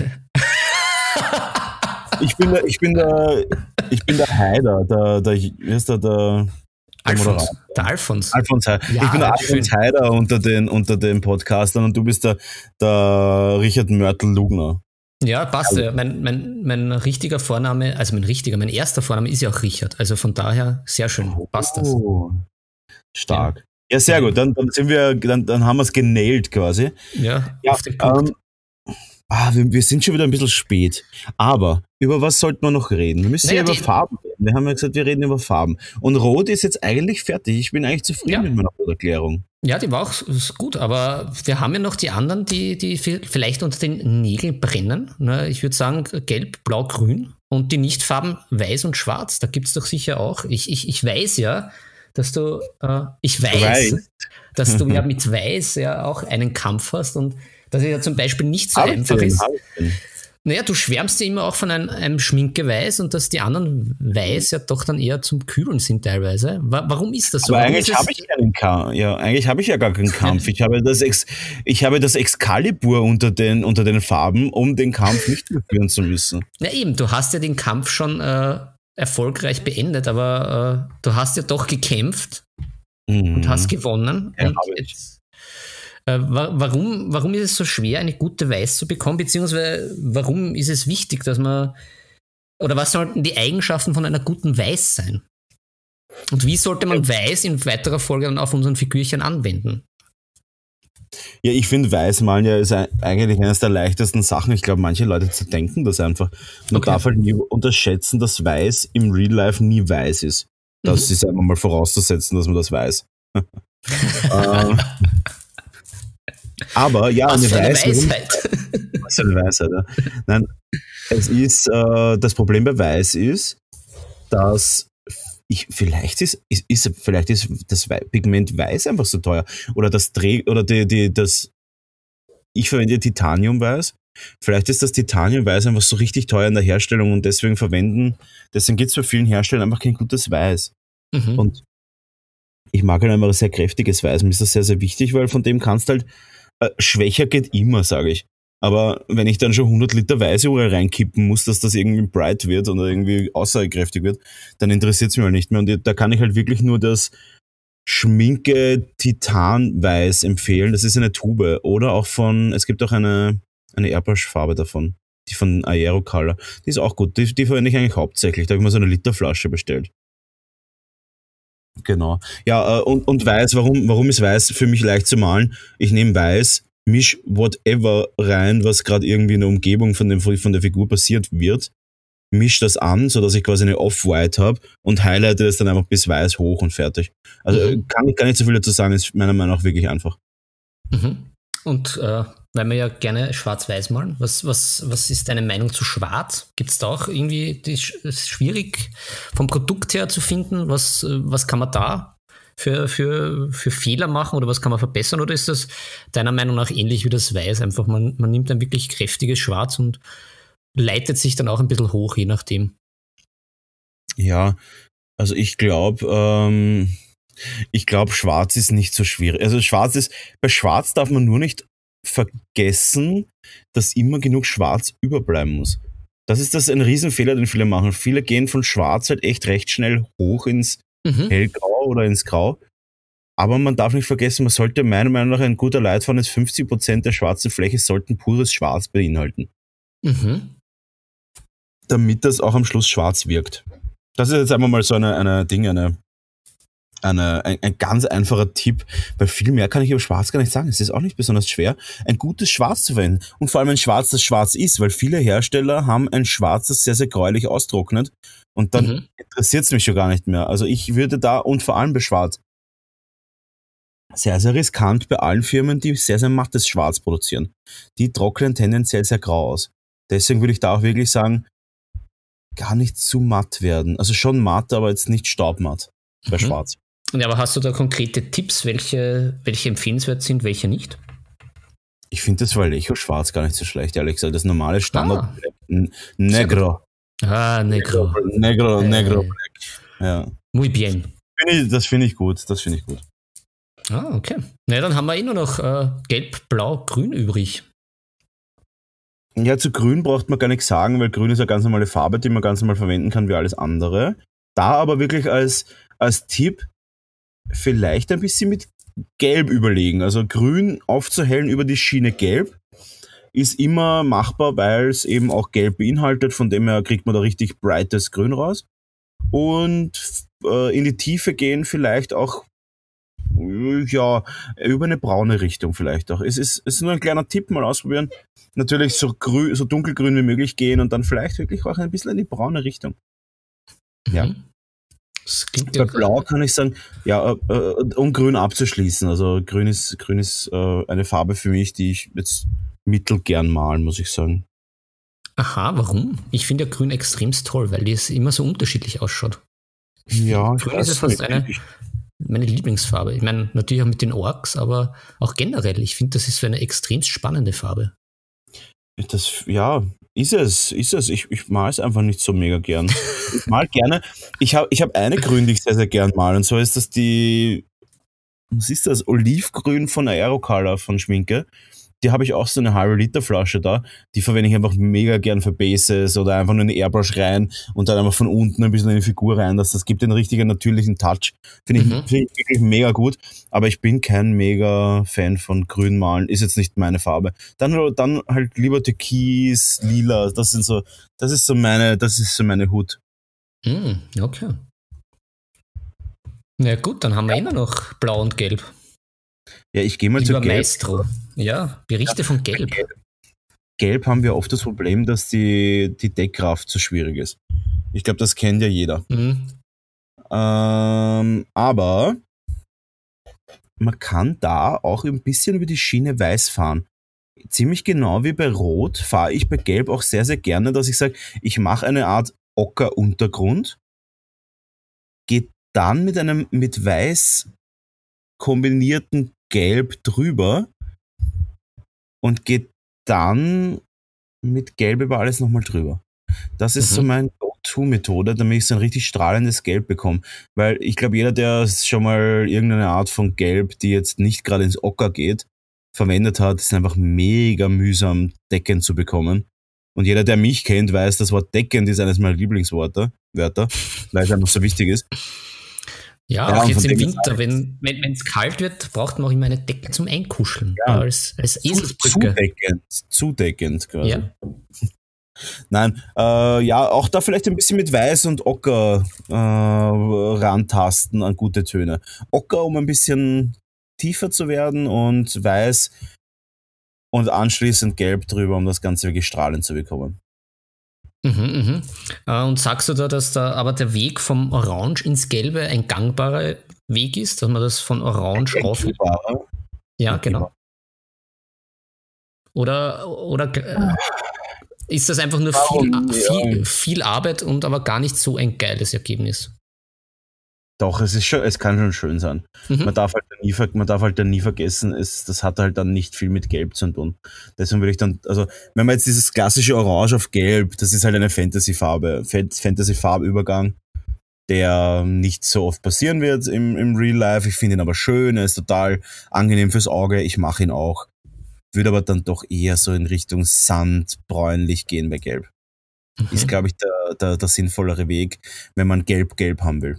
Ich bin der, ich bin der, ich bin der Heider, der, der, wie heißt der, der,
Alfons. Der Alfons.
Alfons Heider.
Ja,
ich bin der
schön.
Alfons Heider unter den, unter den Podcastern und du bist der, der Richard Mörtel Lugner.
Ja, passt. Ja. Mein, mein, mein richtiger Vorname, also mein richtiger, mein erster Vorname ist ja auch Richard. Also von daher sehr schön. Passt das.
Oh, stark. Ja, sehr gut. Dann, dann sind wir, dann, dann haben wir es genailt quasi.
Ja,
Ja,
auf den Punkt.
ähm, ah, wir, wir sind schon wieder ein bisschen spät. Aber über was sollten wir noch reden? Wir müssen
Naja,
ja über
die-
Farben reden. Wir haben ja gesagt, wir reden über Farben. Und Rot ist jetzt eigentlich fertig. Ich bin eigentlich zufrieden
Ja.
mit meiner Roterklärung.
Ja, die war auch ist gut, aber wir haben ja noch die anderen, die, die vielleicht unter den Nägeln brennen. Ne, ich würde sagen gelb, blau, grün und die Nichtfarben weiß und schwarz. Da gibt es doch sicher auch. Ich, ich, ich weiß ja, dass du, äh, ich weiß,
Weiß.
dass du ja mit weiß ja auch einen Kampf hast und dass es ja zum Beispiel nicht so
Hab ich
einfach
den,
ist.
hab ich den.
Naja, du schwärmst ja immer auch von einem, einem Schminkeweiß und dass die anderen Weiß ja doch dann eher zum Kübeln sind teilweise. Wa- Warum ist das so?
Aber
Warum
eigentlich
ist es-
habe ich keinen Kampf. Ja, eigentlich habe ich ja gar keinen Kampf. Ich habe das Ex, ich habe das Excalibur unter den, unter den Farben, um den Kampf nicht mehr führen zu müssen.
Ja, eben, du hast ja den Kampf schon äh, erfolgreich beendet, aber äh, du hast ja doch gekämpft
Mhm.
und hast gewonnen.
Ja,
und
hab ich.
jetzt, äh, wa- warum, warum ist es so schwer, eine gute Weiß zu bekommen, beziehungsweise warum ist es wichtig, dass man, oder was sollten die Eigenschaften von einer guten Weiß sein? Und wie sollte man Weiß in weiterer Folge dann auf unseren Figürchen anwenden?
Ja, ich finde, Weißmalen ja ist ein- eigentlich eines der leichtesten Sachen. Ich glaube, manche Leute zerdenken das einfach. Man
Okay.
darf halt nie unterschätzen, dass Weiß im Real Life nie weiß ist. Das
Mhm.
ist einfach mal vorauszusetzen, dass man das weiß. ähm, aber ja,
Was
eine
für eine
Weiß.
Weisheit.
Was für eine Weisheit, ja. Nein, es ist, äh, das Problem bei Weiß ist, dass ich, vielleicht ist, ist, ist vielleicht ist das Wei- Pigment Weiß einfach so teuer. Oder das Dreh, oder die, die, das, ich verwende Titaniumweiß. Vielleicht ist das Titaniumweiß einfach so richtig teuer in der Herstellung und deswegen verwenden, deswegen gibt es bei vielen Herstellern einfach kein gutes Weiß.
Mhm.
Und ich mag halt einfach ein sehr kräftiges Weiß. Mir ist das sehr, sehr wichtig, weil von dem kannst halt, äh, schwächer geht immer, sage ich. Aber wenn ich dann schon hundert Liter Weiß überall reinkippen muss, dass das irgendwie bright wird oder irgendwie aussagekräftig wird, dann interessiert es mich halt nicht mehr. Und da kann ich halt wirklich nur das Schminke Titanweiß empfehlen. Das ist eine Tube. Oder auch von, es gibt auch eine, eine Airbrush-Farbe davon. Die von Aerocolor. Die ist auch gut. Die, die verwende ich eigentlich hauptsächlich. Da habe ich mir so eine Literflasche bestellt. Genau. Ja, äh, und, und Weiß, warum, warum ist Weiß für mich leicht zu malen? Ich nehme Weiß, misch whatever rein, was gerade irgendwie in der Umgebung von, dem, von der Figur passiert wird, misch das an, sodass ich quasi eine Off-White habe und highlighte das dann einfach bis weiß hoch und fertig. Also äh,
Mhm.
kann ich gar nicht so viel dazu sagen, ist meiner Meinung nach wirklich einfach.
Mhm. Und äh, weil wir ja gerne schwarz-weiß malen, was, was, was ist deine Meinung zu schwarz? Gibt es da auch irgendwie, die, sch- ist schwierig vom Produkt her zu finden? Was, äh, was kann man da für, für, für Fehler machen oder was kann man verbessern? Oder ist das deiner Meinung nach ähnlich wie das Weiß? Einfach, man, man nimmt ein wirklich kräftiges Schwarz und leitet sich dann auch ein bisschen hoch, je nachdem.
Ja, also ich glaube, ähm, ich glaube, Schwarz ist nicht so schwierig. Also Schwarz ist, bei Schwarz darf man nur nicht vergessen, dass immer genug Schwarz überbleiben muss. Das ist das ein Riesenfehler, den viele machen. Viele gehen von Schwarz halt echt recht schnell hoch ins
Mhm.
Hellgrau oder ins Grau. Aber man darf nicht vergessen, man sollte meiner Meinung nach ein guter Leitfaden ist, fünfzig Prozent der schwarzen Fläche sollten pures Schwarz beinhalten,
Mhm.
damit das auch am Schluss schwarz wirkt. Das ist jetzt einfach mal so eine, eine Ding, eine, eine, ein, ein ganz einfacher Tipp, weil viel mehr kann ich über Schwarz gar nicht sagen. Es ist auch nicht besonders schwer, ein gutes Schwarz zu verwenden. Und vor allem ein Schwarz, das schwarz ist, weil viele Hersteller haben ein Schwarz, das sehr, sehr gräulich austrocknet. Und dann
Mhm.
interessiert es mich schon gar nicht mehr. Also ich würde da, und vor allem bei Schwarz, sehr, sehr riskant bei allen Firmen, die sehr, sehr mattes Schwarz produzieren. Die trocknen tendenziell sehr grau aus. Deswegen würde ich da auch wirklich sagen, gar nicht zu matt werden. Also schon matt, aber jetzt nicht staubmatt bei
Mhm.
Schwarz.
Ja, aber hast du da konkrete Tipps, welche, welche empfehlenswert sind, welche nicht?
Ich finde das Vallejo-Schwarz gar nicht so schlecht, ehrlich gesagt. Das normale Standard.
Ah.
N- Negro.
Ah, Negro.
Negro,
Äh,
Negro. Ja.
Muy bien.
Find ich- Das finde ich gut. Das finde ich gut.
Ah, okay. Na, dann haben wir eh nur noch äh, Gelb, Blau, Grün übrig.
Ja, zu Grün braucht man gar nichts sagen, weil Grün ist eine ganz normale Farbe, die man ganz normal verwenden kann wie alles andere. Da aber wirklich als, als Tipp vielleicht ein bisschen mit Gelb überlegen. Also Grün aufzuhellen über die Schiene Gelb ist immer machbar, weil es eben auch Gelb beinhaltet. Von dem her kriegt man da richtig brightes Grün raus. Und äh, in die Tiefe gehen vielleicht auch äh, ja, über eine braune Richtung vielleicht auch. Es ist, es ist nur ein kleiner Tipp, mal ausprobieren. Natürlich so, grün, so dunkelgrün wie möglich gehen und dann vielleicht wirklich auch ein bisschen in die braune Richtung. Ja.
Mhm. Das klingt
Bei
ja
Blau kann ich sagen, ja, äh, äh, um Grün abzuschließen. Also Grün ist, Grün ist äh, eine Farbe für mich, die ich jetzt mittelgern malen, muss ich sagen.
Aha, warum? Ich finde ja Grün extremst toll, weil das immer so unterschiedlich ausschaut.
Ja,
Grün ist ja fast eine, meine Lieblingsfarbe. Ich meine, natürlich auch mit den Orks, aber auch generell. Ich finde, das ist so eine extremst spannende Farbe.
Das, ja, ist es, ist es. Ich, ich mal es einfach nicht so mega gern. Ich mal gerne. Ich habe ich hab eine Grün, die ich sehr, sehr gern mal. Und zwar ist das die, was ist das? Olivgrün von Aerocolor von Schminke.
die habe ich auch so eine halbe Liter Flasche da. Die verwende ich einfach mega gern für Bases oder einfach nur in den Airbrush rein und dann einfach von unten ein bisschen in die Figur rein. Das, das gibt den richtigen natürlichen Touch. Finde ich,
Mhm.
find ich wirklich mega gut. Aber ich bin kein mega Fan von grün malen. Ist jetzt nicht meine Farbe. Dann, dann halt lieber Türkis, Lila. Das sind so, das ist so meine, das ist so meine Hut.
Mm, okay. Na gut, dann haben wir immer noch Blau und Gelb.
Ja, ich gehe mal
Lieber
zu Gelb.
Maestro. Ja, Berichte von Gelb.
Gelb haben wir oft das Problem, dass die, die Deckkraft zu schwierig ist. Ich glaube, das kennt ja jeder.
Mhm.
Ähm, aber man kann da auch ein bisschen über die Schiene weiß fahren. Ziemlich genau wie bei Rot fahre ich bei Gelb auch sehr, sehr gerne, dass ich sage, ich mache eine Art Ocker-Untergrund, gehe dann mit einem mit weiß kombinierten Gelb drüber und gehe dann mit Gelb über alles nochmal drüber. Das ist
Mhm.
so meine Go-To-Methode, damit ich so ein richtig strahlendes Gelb bekomme. Weil ich glaube, jeder, der schon mal irgendeine Art von Gelb, die jetzt nicht gerade ins Ocker geht, verwendet hat, ist einfach mega mühsam, deckend zu bekommen. Und jeder, der mich kennt, weiß, das Wort deckend ist eines meiner Lieblingswörter, Wörter, weil es einfach so wichtig ist.
Ja,
Ja,
auch
und
jetzt
von
im
dem
Winter, wenn wenn es kalt wird, braucht man auch immer eine Decke zum Einkuscheln.
Ja.
Als, als
Zu,
Eselsbrücke.
zudeckend, zudeckend quasi.
Ja.
Nein, äh, ja, auch da vielleicht ein bisschen mit Weiß und Ocker äh, rantasten an gute Töne. Ocker, um ein bisschen tiefer zu werden und Weiß und anschließend Gelb drüber, um das Ganze wirklich strahlend zu bekommen.
Mhm, mhm. Äh, Und sagst du da, dass da aber der Weg vom Orange ins Gelbe ein gangbarer Weg ist, dass man das von Orange auf.
Wunderbar.
Ja, genau. Oder, oder äh, ist das einfach nur viel,
Warum?
viel,
Ja.
viel Arbeit und aber gar nicht so ein geiles Ergebnis?
Doch, es ist schon, es kann schon schön sein.
Mhm.
Man darf halt nie, ver- man darf halt dann nie vergessen, es, das hat halt dann nicht viel mit Gelb zu tun. Deswegen würde ich dann, also, wenn man jetzt dieses klassische Orange auf Gelb, das ist halt eine Fantasy-Farbe, Fan- Fantasy-Farbübergang, der nicht so oft passieren wird im, im Real Life. Ich finde ihn aber schön, er ist total angenehm fürs Auge, ich mache ihn auch. Würde aber dann doch eher so in Richtung Sand, bräunlich gehen bei Gelb. Ist,
Mhm.
glaube ich, der, der, der sinnvollere Weg, wenn man Gelb-Gelb haben will.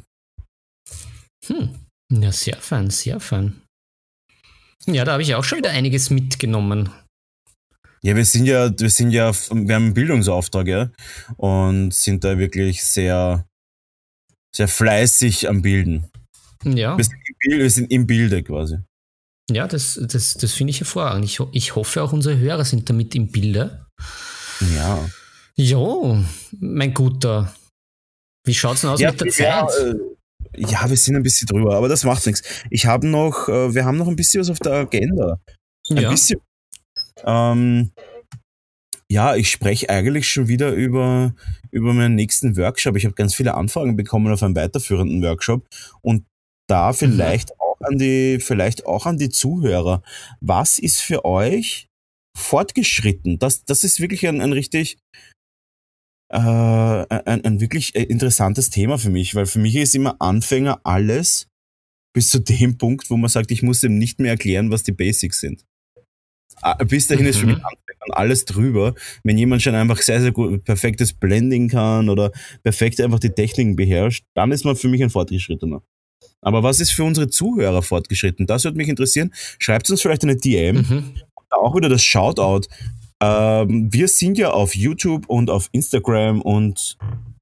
Hm. Ja, sehr fein, sehr fein. Ja, da habe ich auch schon wieder einiges mitgenommen.
Ja, wir sind ja, wir sind ja, wir haben einen Bildungsauftrag, ja, und sind da wirklich sehr, sehr fleißig am Bilden.
Ja,
Wir sind im, Bild, wir sind im Bilde quasi.
ja, das, das, das finde ich hervorragend. Ich, ho- ich hoffe, auch unsere Hörer sind damit im Bilde.
Ja.
Jo, mein Guter. Wie schaut's denn aus
Ja,
mit der
ja,
Zeit?
äh, ja, wir sind ein bisschen drüber, aber das macht nichts. Ich habe noch, äh, wir haben noch ein bisschen was auf der Agenda. Ein
Ja.
bisschen. Ähm, ja, ich spreche eigentlich schon wieder über, über meinen nächsten Workshop. Ich habe ganz viele Anfragen bekommen auf einen weiterführenden Workshop und da vielleicht auch an die, vielleicht auch an die Zuhörer. Was ist für euch fortgeschritten? Das, das ist wirklich ein, ein richtig, äh, ein, ein wirklich interessantes Thema für mich, weil für mich ist immer Anfänger alles bis zu dem Punkt, wo man sagt, ich muss ihm nicht mehr erklären, was die Basics sind. Ah, Bis dahin ist für mich
Mhm.
Anfänger und alles drüber. Wenn jemand schon einfach sehr, sehr gut perfektes Blending kann oder perfekt einfach die Techniken beherrscht, dann ist man für mich ein Fortgeschrittener. Aber was ist für unsere Zuhörer fortgeschritten? Das würde mich interessieren. Schreibt uns vielleicht eine D M.
Mhm.
Auch wieder das Shoutout. Ähm, wir sind ja auf YouTube und auf Instagram und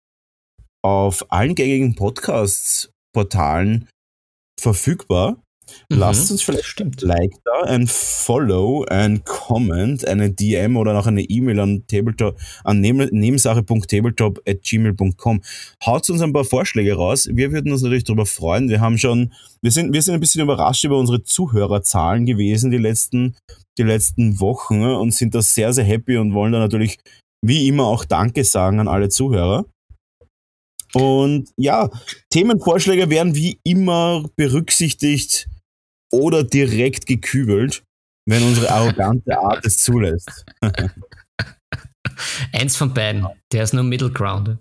auf allen gängigen Podcast-Portalen verfügbar. Lasst
Mhm.
uns vielleicht
Stimmt.
ein Like da, ein Follow, ein Comment, eine D M oder noch eine E-Mail an tabletop an nebensache punkt tabletop at gmail punkt com. Haut uns ein paar Vorschläge raus. Wir würden uns natürlich darüber freuen. Wir haben schon, wir sind, wir sind ein bisschen überrascht über unsere Zuhörerzahlen gewesen die letzten, die letzten Wochen und sind da sehr, sehr happy und wollen da natürlich wie immer auch Danke sagen an alle Zuhörer. Und ja, Themenvorschläge werden wie immer berücksichtigt oder direkt gekübelt, wenn unsere arrogante Art es zulässt.
Eins von beiden. Der ist nur Middle Ground.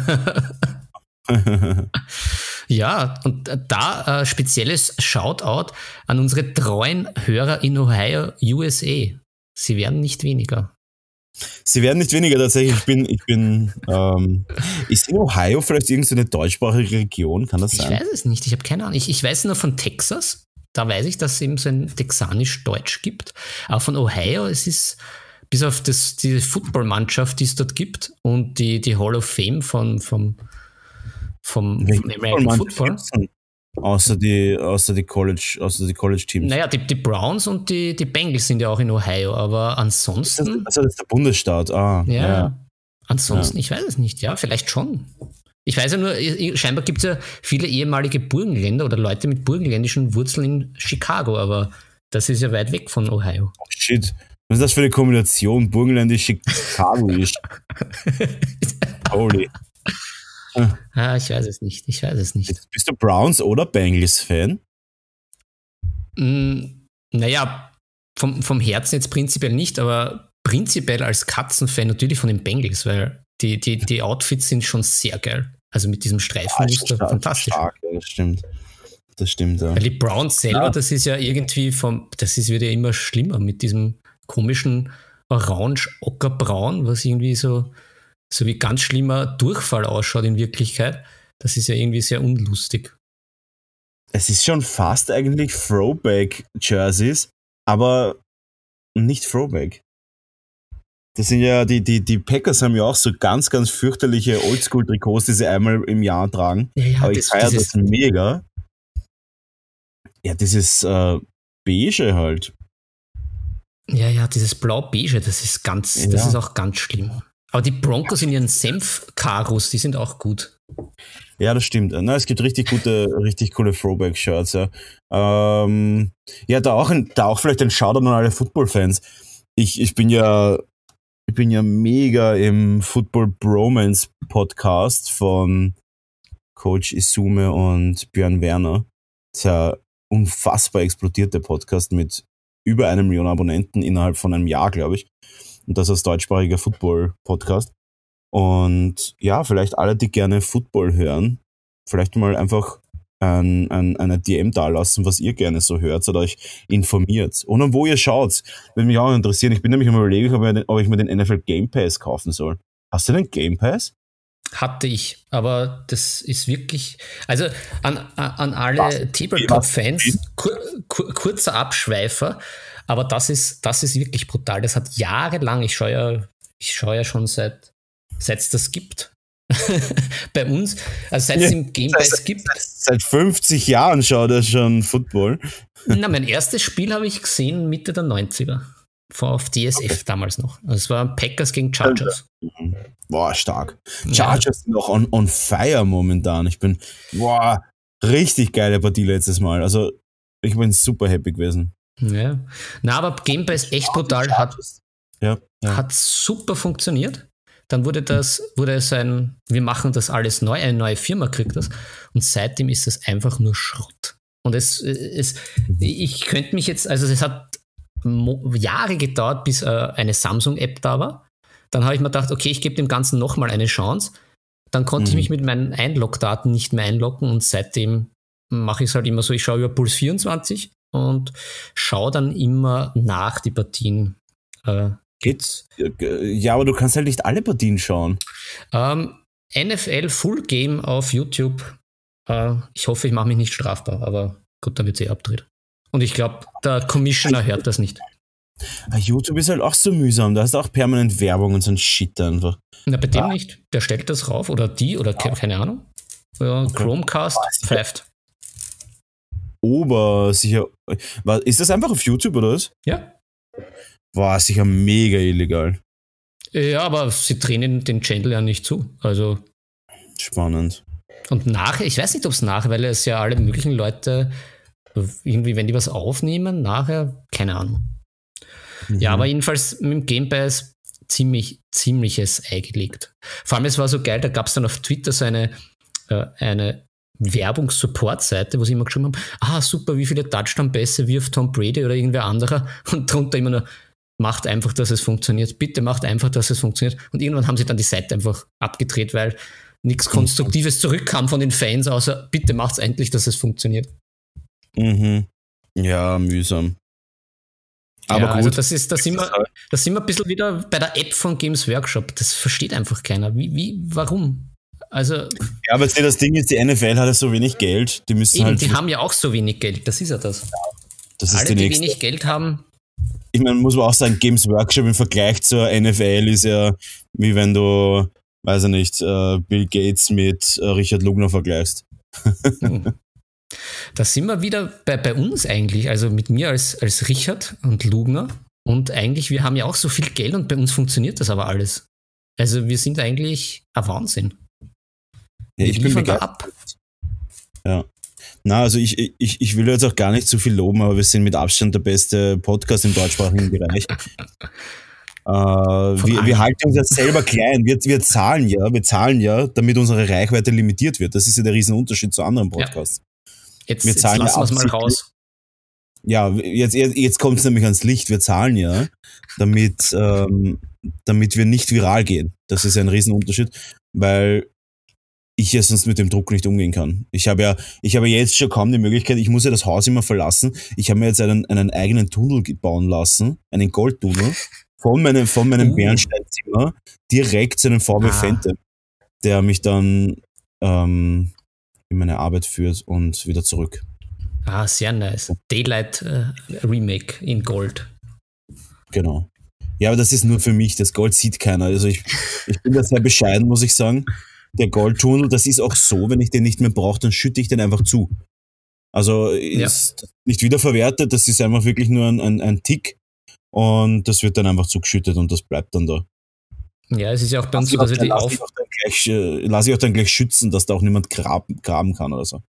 Ja, und da äh, spezielles Shoutout an unsere treuen Hörer in Ohio, U S A. Sie werden nicht weniger.
Sie werden nicht weniger tatsächlich. Ich bin, ich bin, ähm, ist in Ohio vielleicht irgendeine deutschsprachige Region? Kann das sein?
Ich weiß es nicht, ich habe keine Ahnung. Ich, ich weiß nur von Texas, da weiß ich, dass es eben so ein Texanisch-Deutsch gibt. Aber von Ohio, es ist bis auf das, diese Footballmannschaft, die es dort gibt und die, die Hall of Fame von, vom, vom, vom American Football.
Außer die, außer die College, außer die College-Teams.
Naja, die, die Browns und die, die Bengals sind ja auch in Ohio, aber ansonsten.
Das, also das ist der Bundesstaat, ah.
Ja,
ja.
ansonsten,
ja.
ich weiß es nicht, ja, vielleicht schon. Ich weiß ja nur, scheinbar gibt es ja viele ehemalige Burgenländer oder Leute mit burgenländischen Wurzeln in Chicago, aber das ist ja weit weg von Ohio.
Oh, shit. Was ist das für eine Kombination? Burgenländisch, Chicagoisch. Holy.
Ah, ich weiß es nicht, ich weiß es nicht.
Bist du Browns- oder Bengals-Fan?
Mm, naja, vom, vom Herzen jetzt prinzipiell nicht, aber prinzipiell als Katzenfan natürlich von den Bengals, weil die, die, die Outfits sind schon sehr geil. Also mit diesem Streifenmuster,
stark,
fantastisch.
Stark, ja, das stimmt. Das stimmt, ja.
Weil die Browns selber,
ja.
das ist ja irgendwie vom, das ist wird ja immer schlimmer mit diesem komischen Orange-Ockerbraun, was irgendwie so so wie ganz schlimmer Durchfall ausschaut in Wirklichkeit. Das ist ja irgendwie sehr unlustig.
Es ist schon fast eigentlich Throwback-Jerseys, aber nicht Throwback. Das sind ja, die, die, die Packers haben ja auch so ganz, ganz fürchterliche Oldschool-Trikots, die sie einmal im Jahr tragen.
Ja, ja,
aber ich
das,
feiere
dieses,
das mega. Ja, dieses äh, Beige halt.
Ja, ja, dieses Blau-Beige, das ist ganz,
ja.
das ist auch ganz schlimm. Aber die Broncos in ihren Senf-Karos, die sind auch gut.
Ja, das stimmt. Na, es gibt richtig gute, richtig coole Throwback-Shirts. Ja, ähm, ja da, auch ein, da auch vielleicht ein Shoutout an alle Football-Fans. Ich, ich bin ja, ich bin ja mega im Football-Bromance-Podcast von Coach Isume und Björn Werner. Das ist ja unfassbar explodiert, der Podcast mit über einer Million Abonnenten innerhalb von einem Jahr, glaube ich. Und das als deutschsprachiger Football-Podcast. Und ja, vielleicht alle, die gerne Football hören, vielleicht mal einfach ein, ein, eine D M dalassen, was ihr gerne so hört oder euch informiert. Und wo ihr schaut, würde mich auch interessieren. Ich bin nämlich am Überlegen, ob, ob ich mir den N F L Game Pass kaufen soll. Hast du den Game Pass?
Hatte ich, aber das ist wirklich, also an, an alle Tabletop-Fans, kur, kur, kurzer Abschweifer, aber das ist, das ist wirklich brutal. Das hat jahrelang, ich schaue ja, ich schaue ja schon seit, seit es das gibt. Bei uns, also seit es im Game Pass gibt.
Seit fünfzig Jahren schaut er schon Football.
Na, mein erstes Spiel habe ich gesehen Mitte der neunziger. Auf D S F okay. Damals noch. Also es war Packers gegen Chargers.
Boah, stark. Chargers ja. sind auch on, on fire momentan. Ich bin, boah, richtig geile Partie letztes Mal. Also ich bin super happy gewesen.
Ja. Na, aber Game Pass echt brutal, hat,
ja, ja.
hat super funktioniert. Dann wurde das, wurde es ein, wir machen das alles neu, eine neue Firma kriegt das. Und seitdem ist es einfach nur Schrott. Und es, es ich könnte mich jetzt, also es hat Jahre gedauert, bis äh, eine Samsung-App da war. Dann habe ich mir gedacht, okay, ich gebe dem Ganzen nochmal eine Chance. Dann konnte mhm. ich mich mit meinen Einlogdaten nicht mehr einloggen und seitdem mache ich es halt immer so, ich schaue über Puls vierundzwanzig und schaue dann immer nach die Partien. Äh,
Geht's? Ja, aber du kannst halt nicht alle Partien schauen.
Ähm, N F L Full Game auf YouTube. Äh, ich hoffe, ich mache mich nicht strafbar, aber gut, dann wird es eh abgedreht. Und ich glaube, der Commissioner hört das nicht.
YouTube ist halt auch so mühsam. Da hast du auch permanent Werbung und so ein Shit einfach.
Na, bei dem ah. nicht. Der stellt das rauf. Oder die, oder ah. keine Ahnung. Ja, okay. Chromecast pfeift.
Ober, sicher. Ist das einfach auf YouTube, oder was?
Ja.
War sicher mega illegal.
Ja, aber sie drehen den Channel ja nicht zu. Also.
Spannend.
Und nachher, ich weiß nicht, ob es nachher, weil es ja alle möglichen Leute irgendwie, wenn die was aufnehmen, nachher, keine Ahnung. Mhm. Ja, aber jedenfalls mit dem Game Pass ziemlich, ziemliches Ei gelegt. Vor allem, es war so geil, da gab es dann auf Twitter so eine, äh, eine Werbungs-Support-Seite, wo sie immer geschrieben haben, ah, super, wie viele Touchdown-Pässe wirft Tom Brady oder irgendwer anderer und drunter immer nur, macht einfach, dass es funktioniert. Bitte macht einfach, dass es funktioniert. Und irgendwann haben sie dann die Seite einfach abgedreht, weil nichts Konstruktives zurückkam von den Fans, außer bitte macht's endlich, dass es funktioniert.
Mhm. Ja, mühsam. Aber
ja,
gut.
also das ist, da sind wir, da sind wir ein bisschen wieder bei der App von Games Workshop. Das versteht einfach keiner. Wie, wie, warum? Also.
Ja, aber das Ding ist, die N F L hat ja so wenig Geld, die müssen
eben,
halt.
die haben ja auch so wenig Geld, das ist ja das.
Das ist
Alle,
die,
die
nächste.
wenig Geld haben.
Ich meine, muss man auch sagen, Games Workshop im Vergleich zur N F L ist ja wie wenn du, weiß ich nicht, Bill Gates mit Richard Lugner vergleichst.
Hm. Da sind wir wieder bei, bei uns eigentlich, also mit mir als, als Richard und Lugner. Und eigentlich, wir haben ja auch so viel Geld und bei uns funktioniert das aber alles. Also wir sind eigentlich ein Wahnsinn.
Ja, ich bin begeistert. Ab. Ja. Na, also ich, ich, ich will jetzt auch gar nicht zu viel loben, aber wir sind mit Abstand der beste Podcast im deutschsprachigen Bereich. äh, wir, wir halten uns ja selber klein. Wir, wir zahlen ja, wir zahlen ja, damit unsere Reichweite limitiert wird. Das ist ja der Riesenunterschied zu anderen Podcasts.
Ja. Jetzt,
wir zahlen
jetzt lassen
ja
wir es mal raus.
Ja, jetzt, jetzt kommt es nämlich ans Licht. Wir zahlen ja, damit, ähm, damit wir nicht viral gehen. Das ist ja ein Riesenunterschied, weil ich ja sonst mit dem Druck nicht umgehen kann. Ich habe ja, ich habe jetzt schon kaum die Möglichkeit, ich muss ja das Haus immer verlassen. Ich habe mir jetzt einen, einen eigenen Tunnel bauen lassen, einen Goldtunnel, von meinem, von meinem uh. Bernsteinzimmer direkt zu einem V W ah. Phantom, der mich dann ähm, in meine Arbeit führt und wieder zurück.
Ah, sehr nice. Daylight äh, Remake in Gold.
Genau. Ja, aber das ist nur für mich. Das Gold sieht keiner. Also ich, ich bin da sehr bescheiden, muss ich sagen. Der Goldtunnel, das ist auch so, wenn ich den nicht mehr brauche, dann schütte ich den einfach zu. Also ist ja. nicht wiederverwertet, das ist einfach wirklich nur ein, ein, ein Tick und das wird dann einfach zugeschüttet und das bleibt dann da.
Ja, es ist ja auch bei uns so, dass wir die
lass
auf...
Ich auch dann gleich, äh, lass ich auch dann gleich schützen, dass da auch niemand graben, graben kann oder so.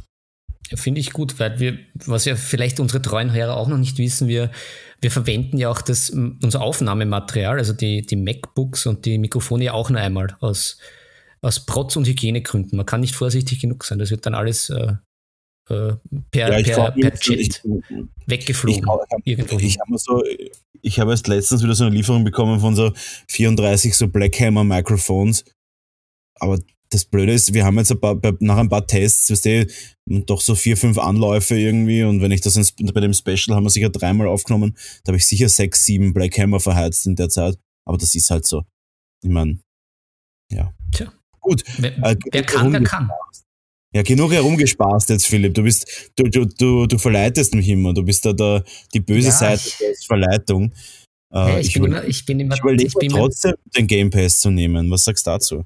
Ja, finde ich gut, weil wir, was ja vielleicht unsere treuen Hörer auch noch nicht wissen, wir, wir verwenden ja auch das, unser Aufnahmematerial, also die, die MacBooks und die Mikrofone ja auch noch einmal aus aus Protz- und Hygienegründen. Man kann nicht vorsichtig genug sein. Das wird dann alles äh, äh, per,
ja,
per, per Jet ich, weggeflogen.
Ich, ich, ich habe so, ich habe erst letztens wieder so eine Lieferung bekommen von so vierunddreißig so Blackhammer Microphones. Aber das Blöde ist, wir haben jetzt ein paar, nach ein paar Tests, weißt du, doch so vier, fünf Anläufe irgendwie und wenn ich das ins, bei dem Special haben wir sicher dreimal aufgenommen, da habe ich sicher sechs, sieben Blackhammer verheizt in der Zeit. Aber das ist halt so. Ich meine, ja.
Tja.
Gut.
Wer, äh, wer kann, der kann.
Ja, genug herumgespaßt jetzt, Philipp. Du bist, du, du, du, du verleitest mich immer. Du bist da der, die böse ja, Seite der Verleitung.
Äh, ich, ich, bin immer, ich bin immer,
ich überlege ich bin trotzdem, den Game Pass zu nehmen. Was sagst du dazu?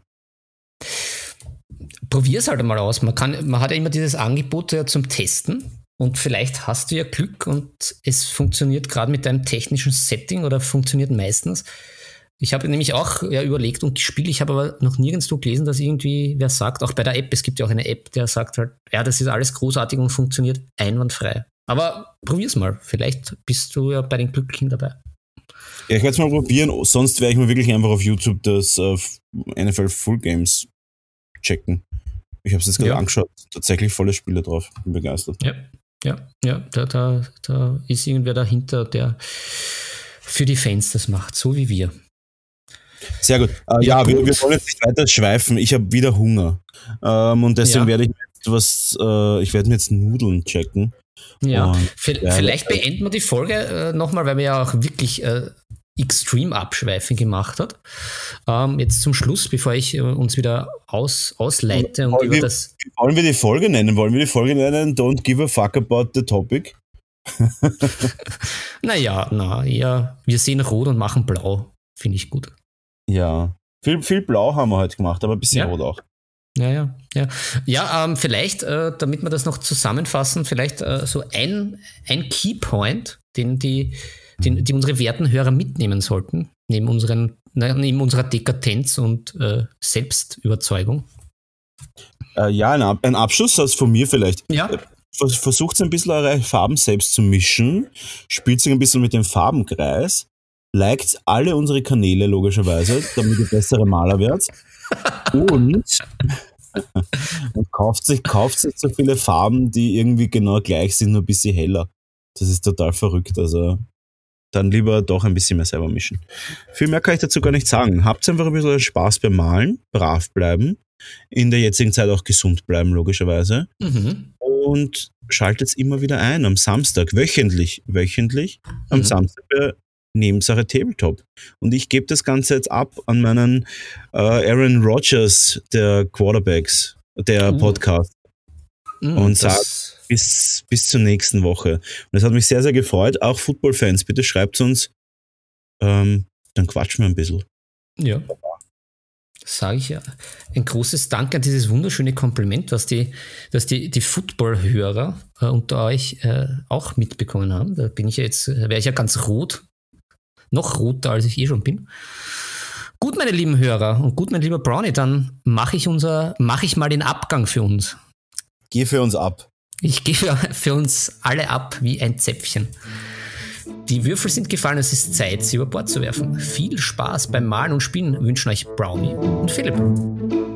Probier's halt mal aus. Man kann, man hat ja immer dieses Angebot ja zum Testen. Und vielleicht hast du ja Glück und es funktioniert gerade mit deinem technischen Setting oder funktioniert meistens. Ich habe nämlich auch ja, überlegt und gespielt, ich habe aber noch nirgendwo gelesen, dass irgendwie wer sagt, auch bei der App, es gibt ja auch eine App, der sagt halt, ja, das ist alles großartig und funktioniert einwandfrei. Aber probier's mal, vielleicht bist du ja bei den Glücklichen dabei.
Ja, ich werde es mal probieren, sonst werde ich mir wirklich einfach auf YouTube das äh, N F L Full Games checken. Ich habe es jetzt gerade ja. angeschaut, tatsächlich volle Spiele drauf, bin begeistert.
Ja, ja, ja, da, da, da ist irgendwer dahinter, der für die Fans das macht, so wie wir.
Sehr gut. Äh, ja, ja gut. Wir, wir wollen jetzt nicht weiter schweifen. Ich habe wieder Hunger. Ähm, und deswegen ja. werde ich jetzt was, äh, ich werde mir jetzt Nudeln checken.
Ja, und, vielleicht ja, beenden wir die Folge äh, nochmal, weil wir ja auch wirklich äh, extrem abschweifen gemacht hat. Ähm, jetzt zum Schluss, bevor ich äh, uns wieder aus, ausleite. Und
wollen,
über
wir,
das
wollen wir die Folge nennen? Wollen wir die Folge nennen? Don't give a fuck about the topic?
Naja, na, eher, wir sehen rot und machen blau. Finde ich gut.
Ja, viel, viel Blau haben wir heute gemacht, aber ein bisschen
ja.
Rot auch.
Ja, ja, ja. Ja, ähm, vielleicht, äh, damit wir das noch zusammenfassen, vielleicht äh, so ein, ein Keypoint, den die, den, die unsere werten Hörer mitnehmen sollten, neben, unseren, na, neben unserer Dekadenz und äh, Selbstüberzeugung.
Äh, ja, ein, ein Abschlusssatz von mir vielleicht.
Ja.
Versucht ein bisschen eure Farben selbst zu mischen, spielt sich ein bisschen mit dem Farbenkreis. Liked alle unsere Kanäle logischerweise, damit ihr bessere Maler werdet. Und, und kauft sich, kauft sich so viele Farben, die irgendwie genau gleich sind, nur ein bisschen heller. Das ist total verrückt. Also dann lieber doch ein bisschen mehr selber mischen. Viel mehr kann ich dazu gar nicht sagen. Habt einfach ein bisschen Spaß beim Malen, brav bleiben,
in der jetzigen Zeit auch gesund bleiben, logischerweise.
Mhm.
Und schaltet immer wieder ein am Samstag, wöchentlich, wöchentlich am
Mhm.
Samstag bei Nebensache Tabletop. Und ich gebe das Ganze jetzt ab an meinen äh, Aaron Rodgers der Quarterbacks, der
Uh.
Podcast.
Mhm,
Und
das-
Bis, bis zur nächsten Woche. Und das hat mich sehr, sehr gefreut. Auch Football-Fans, bitte schreibt uns. Ähm, dann quatschen wir ein bisschen.
Ja. Sage ich ja. Ein großes Dank an dieses wunderschöne Kompliment, was die, dass die, die Football-Hörer äh, unter euch äh, auch mitbekommen haben. Da bin ich ja jetzt, äh, wäre ich ja ganz rot. Noch roter, als ich eh schon bin. Gut, meine lieben Hörer und gut, mein lieber Brownie, dann mache ich unser, mache ich mal den Abgang für uns.
Geh für uns ab.
Ich gehe für, für uns alle ab wie ein Zäpfchen. Die Würfel sind gefallen, es ist Zeit, sie über Bord zu werfen. Viel Spaß beim Malen und Spielen wünschen euch Brownie und Philipp.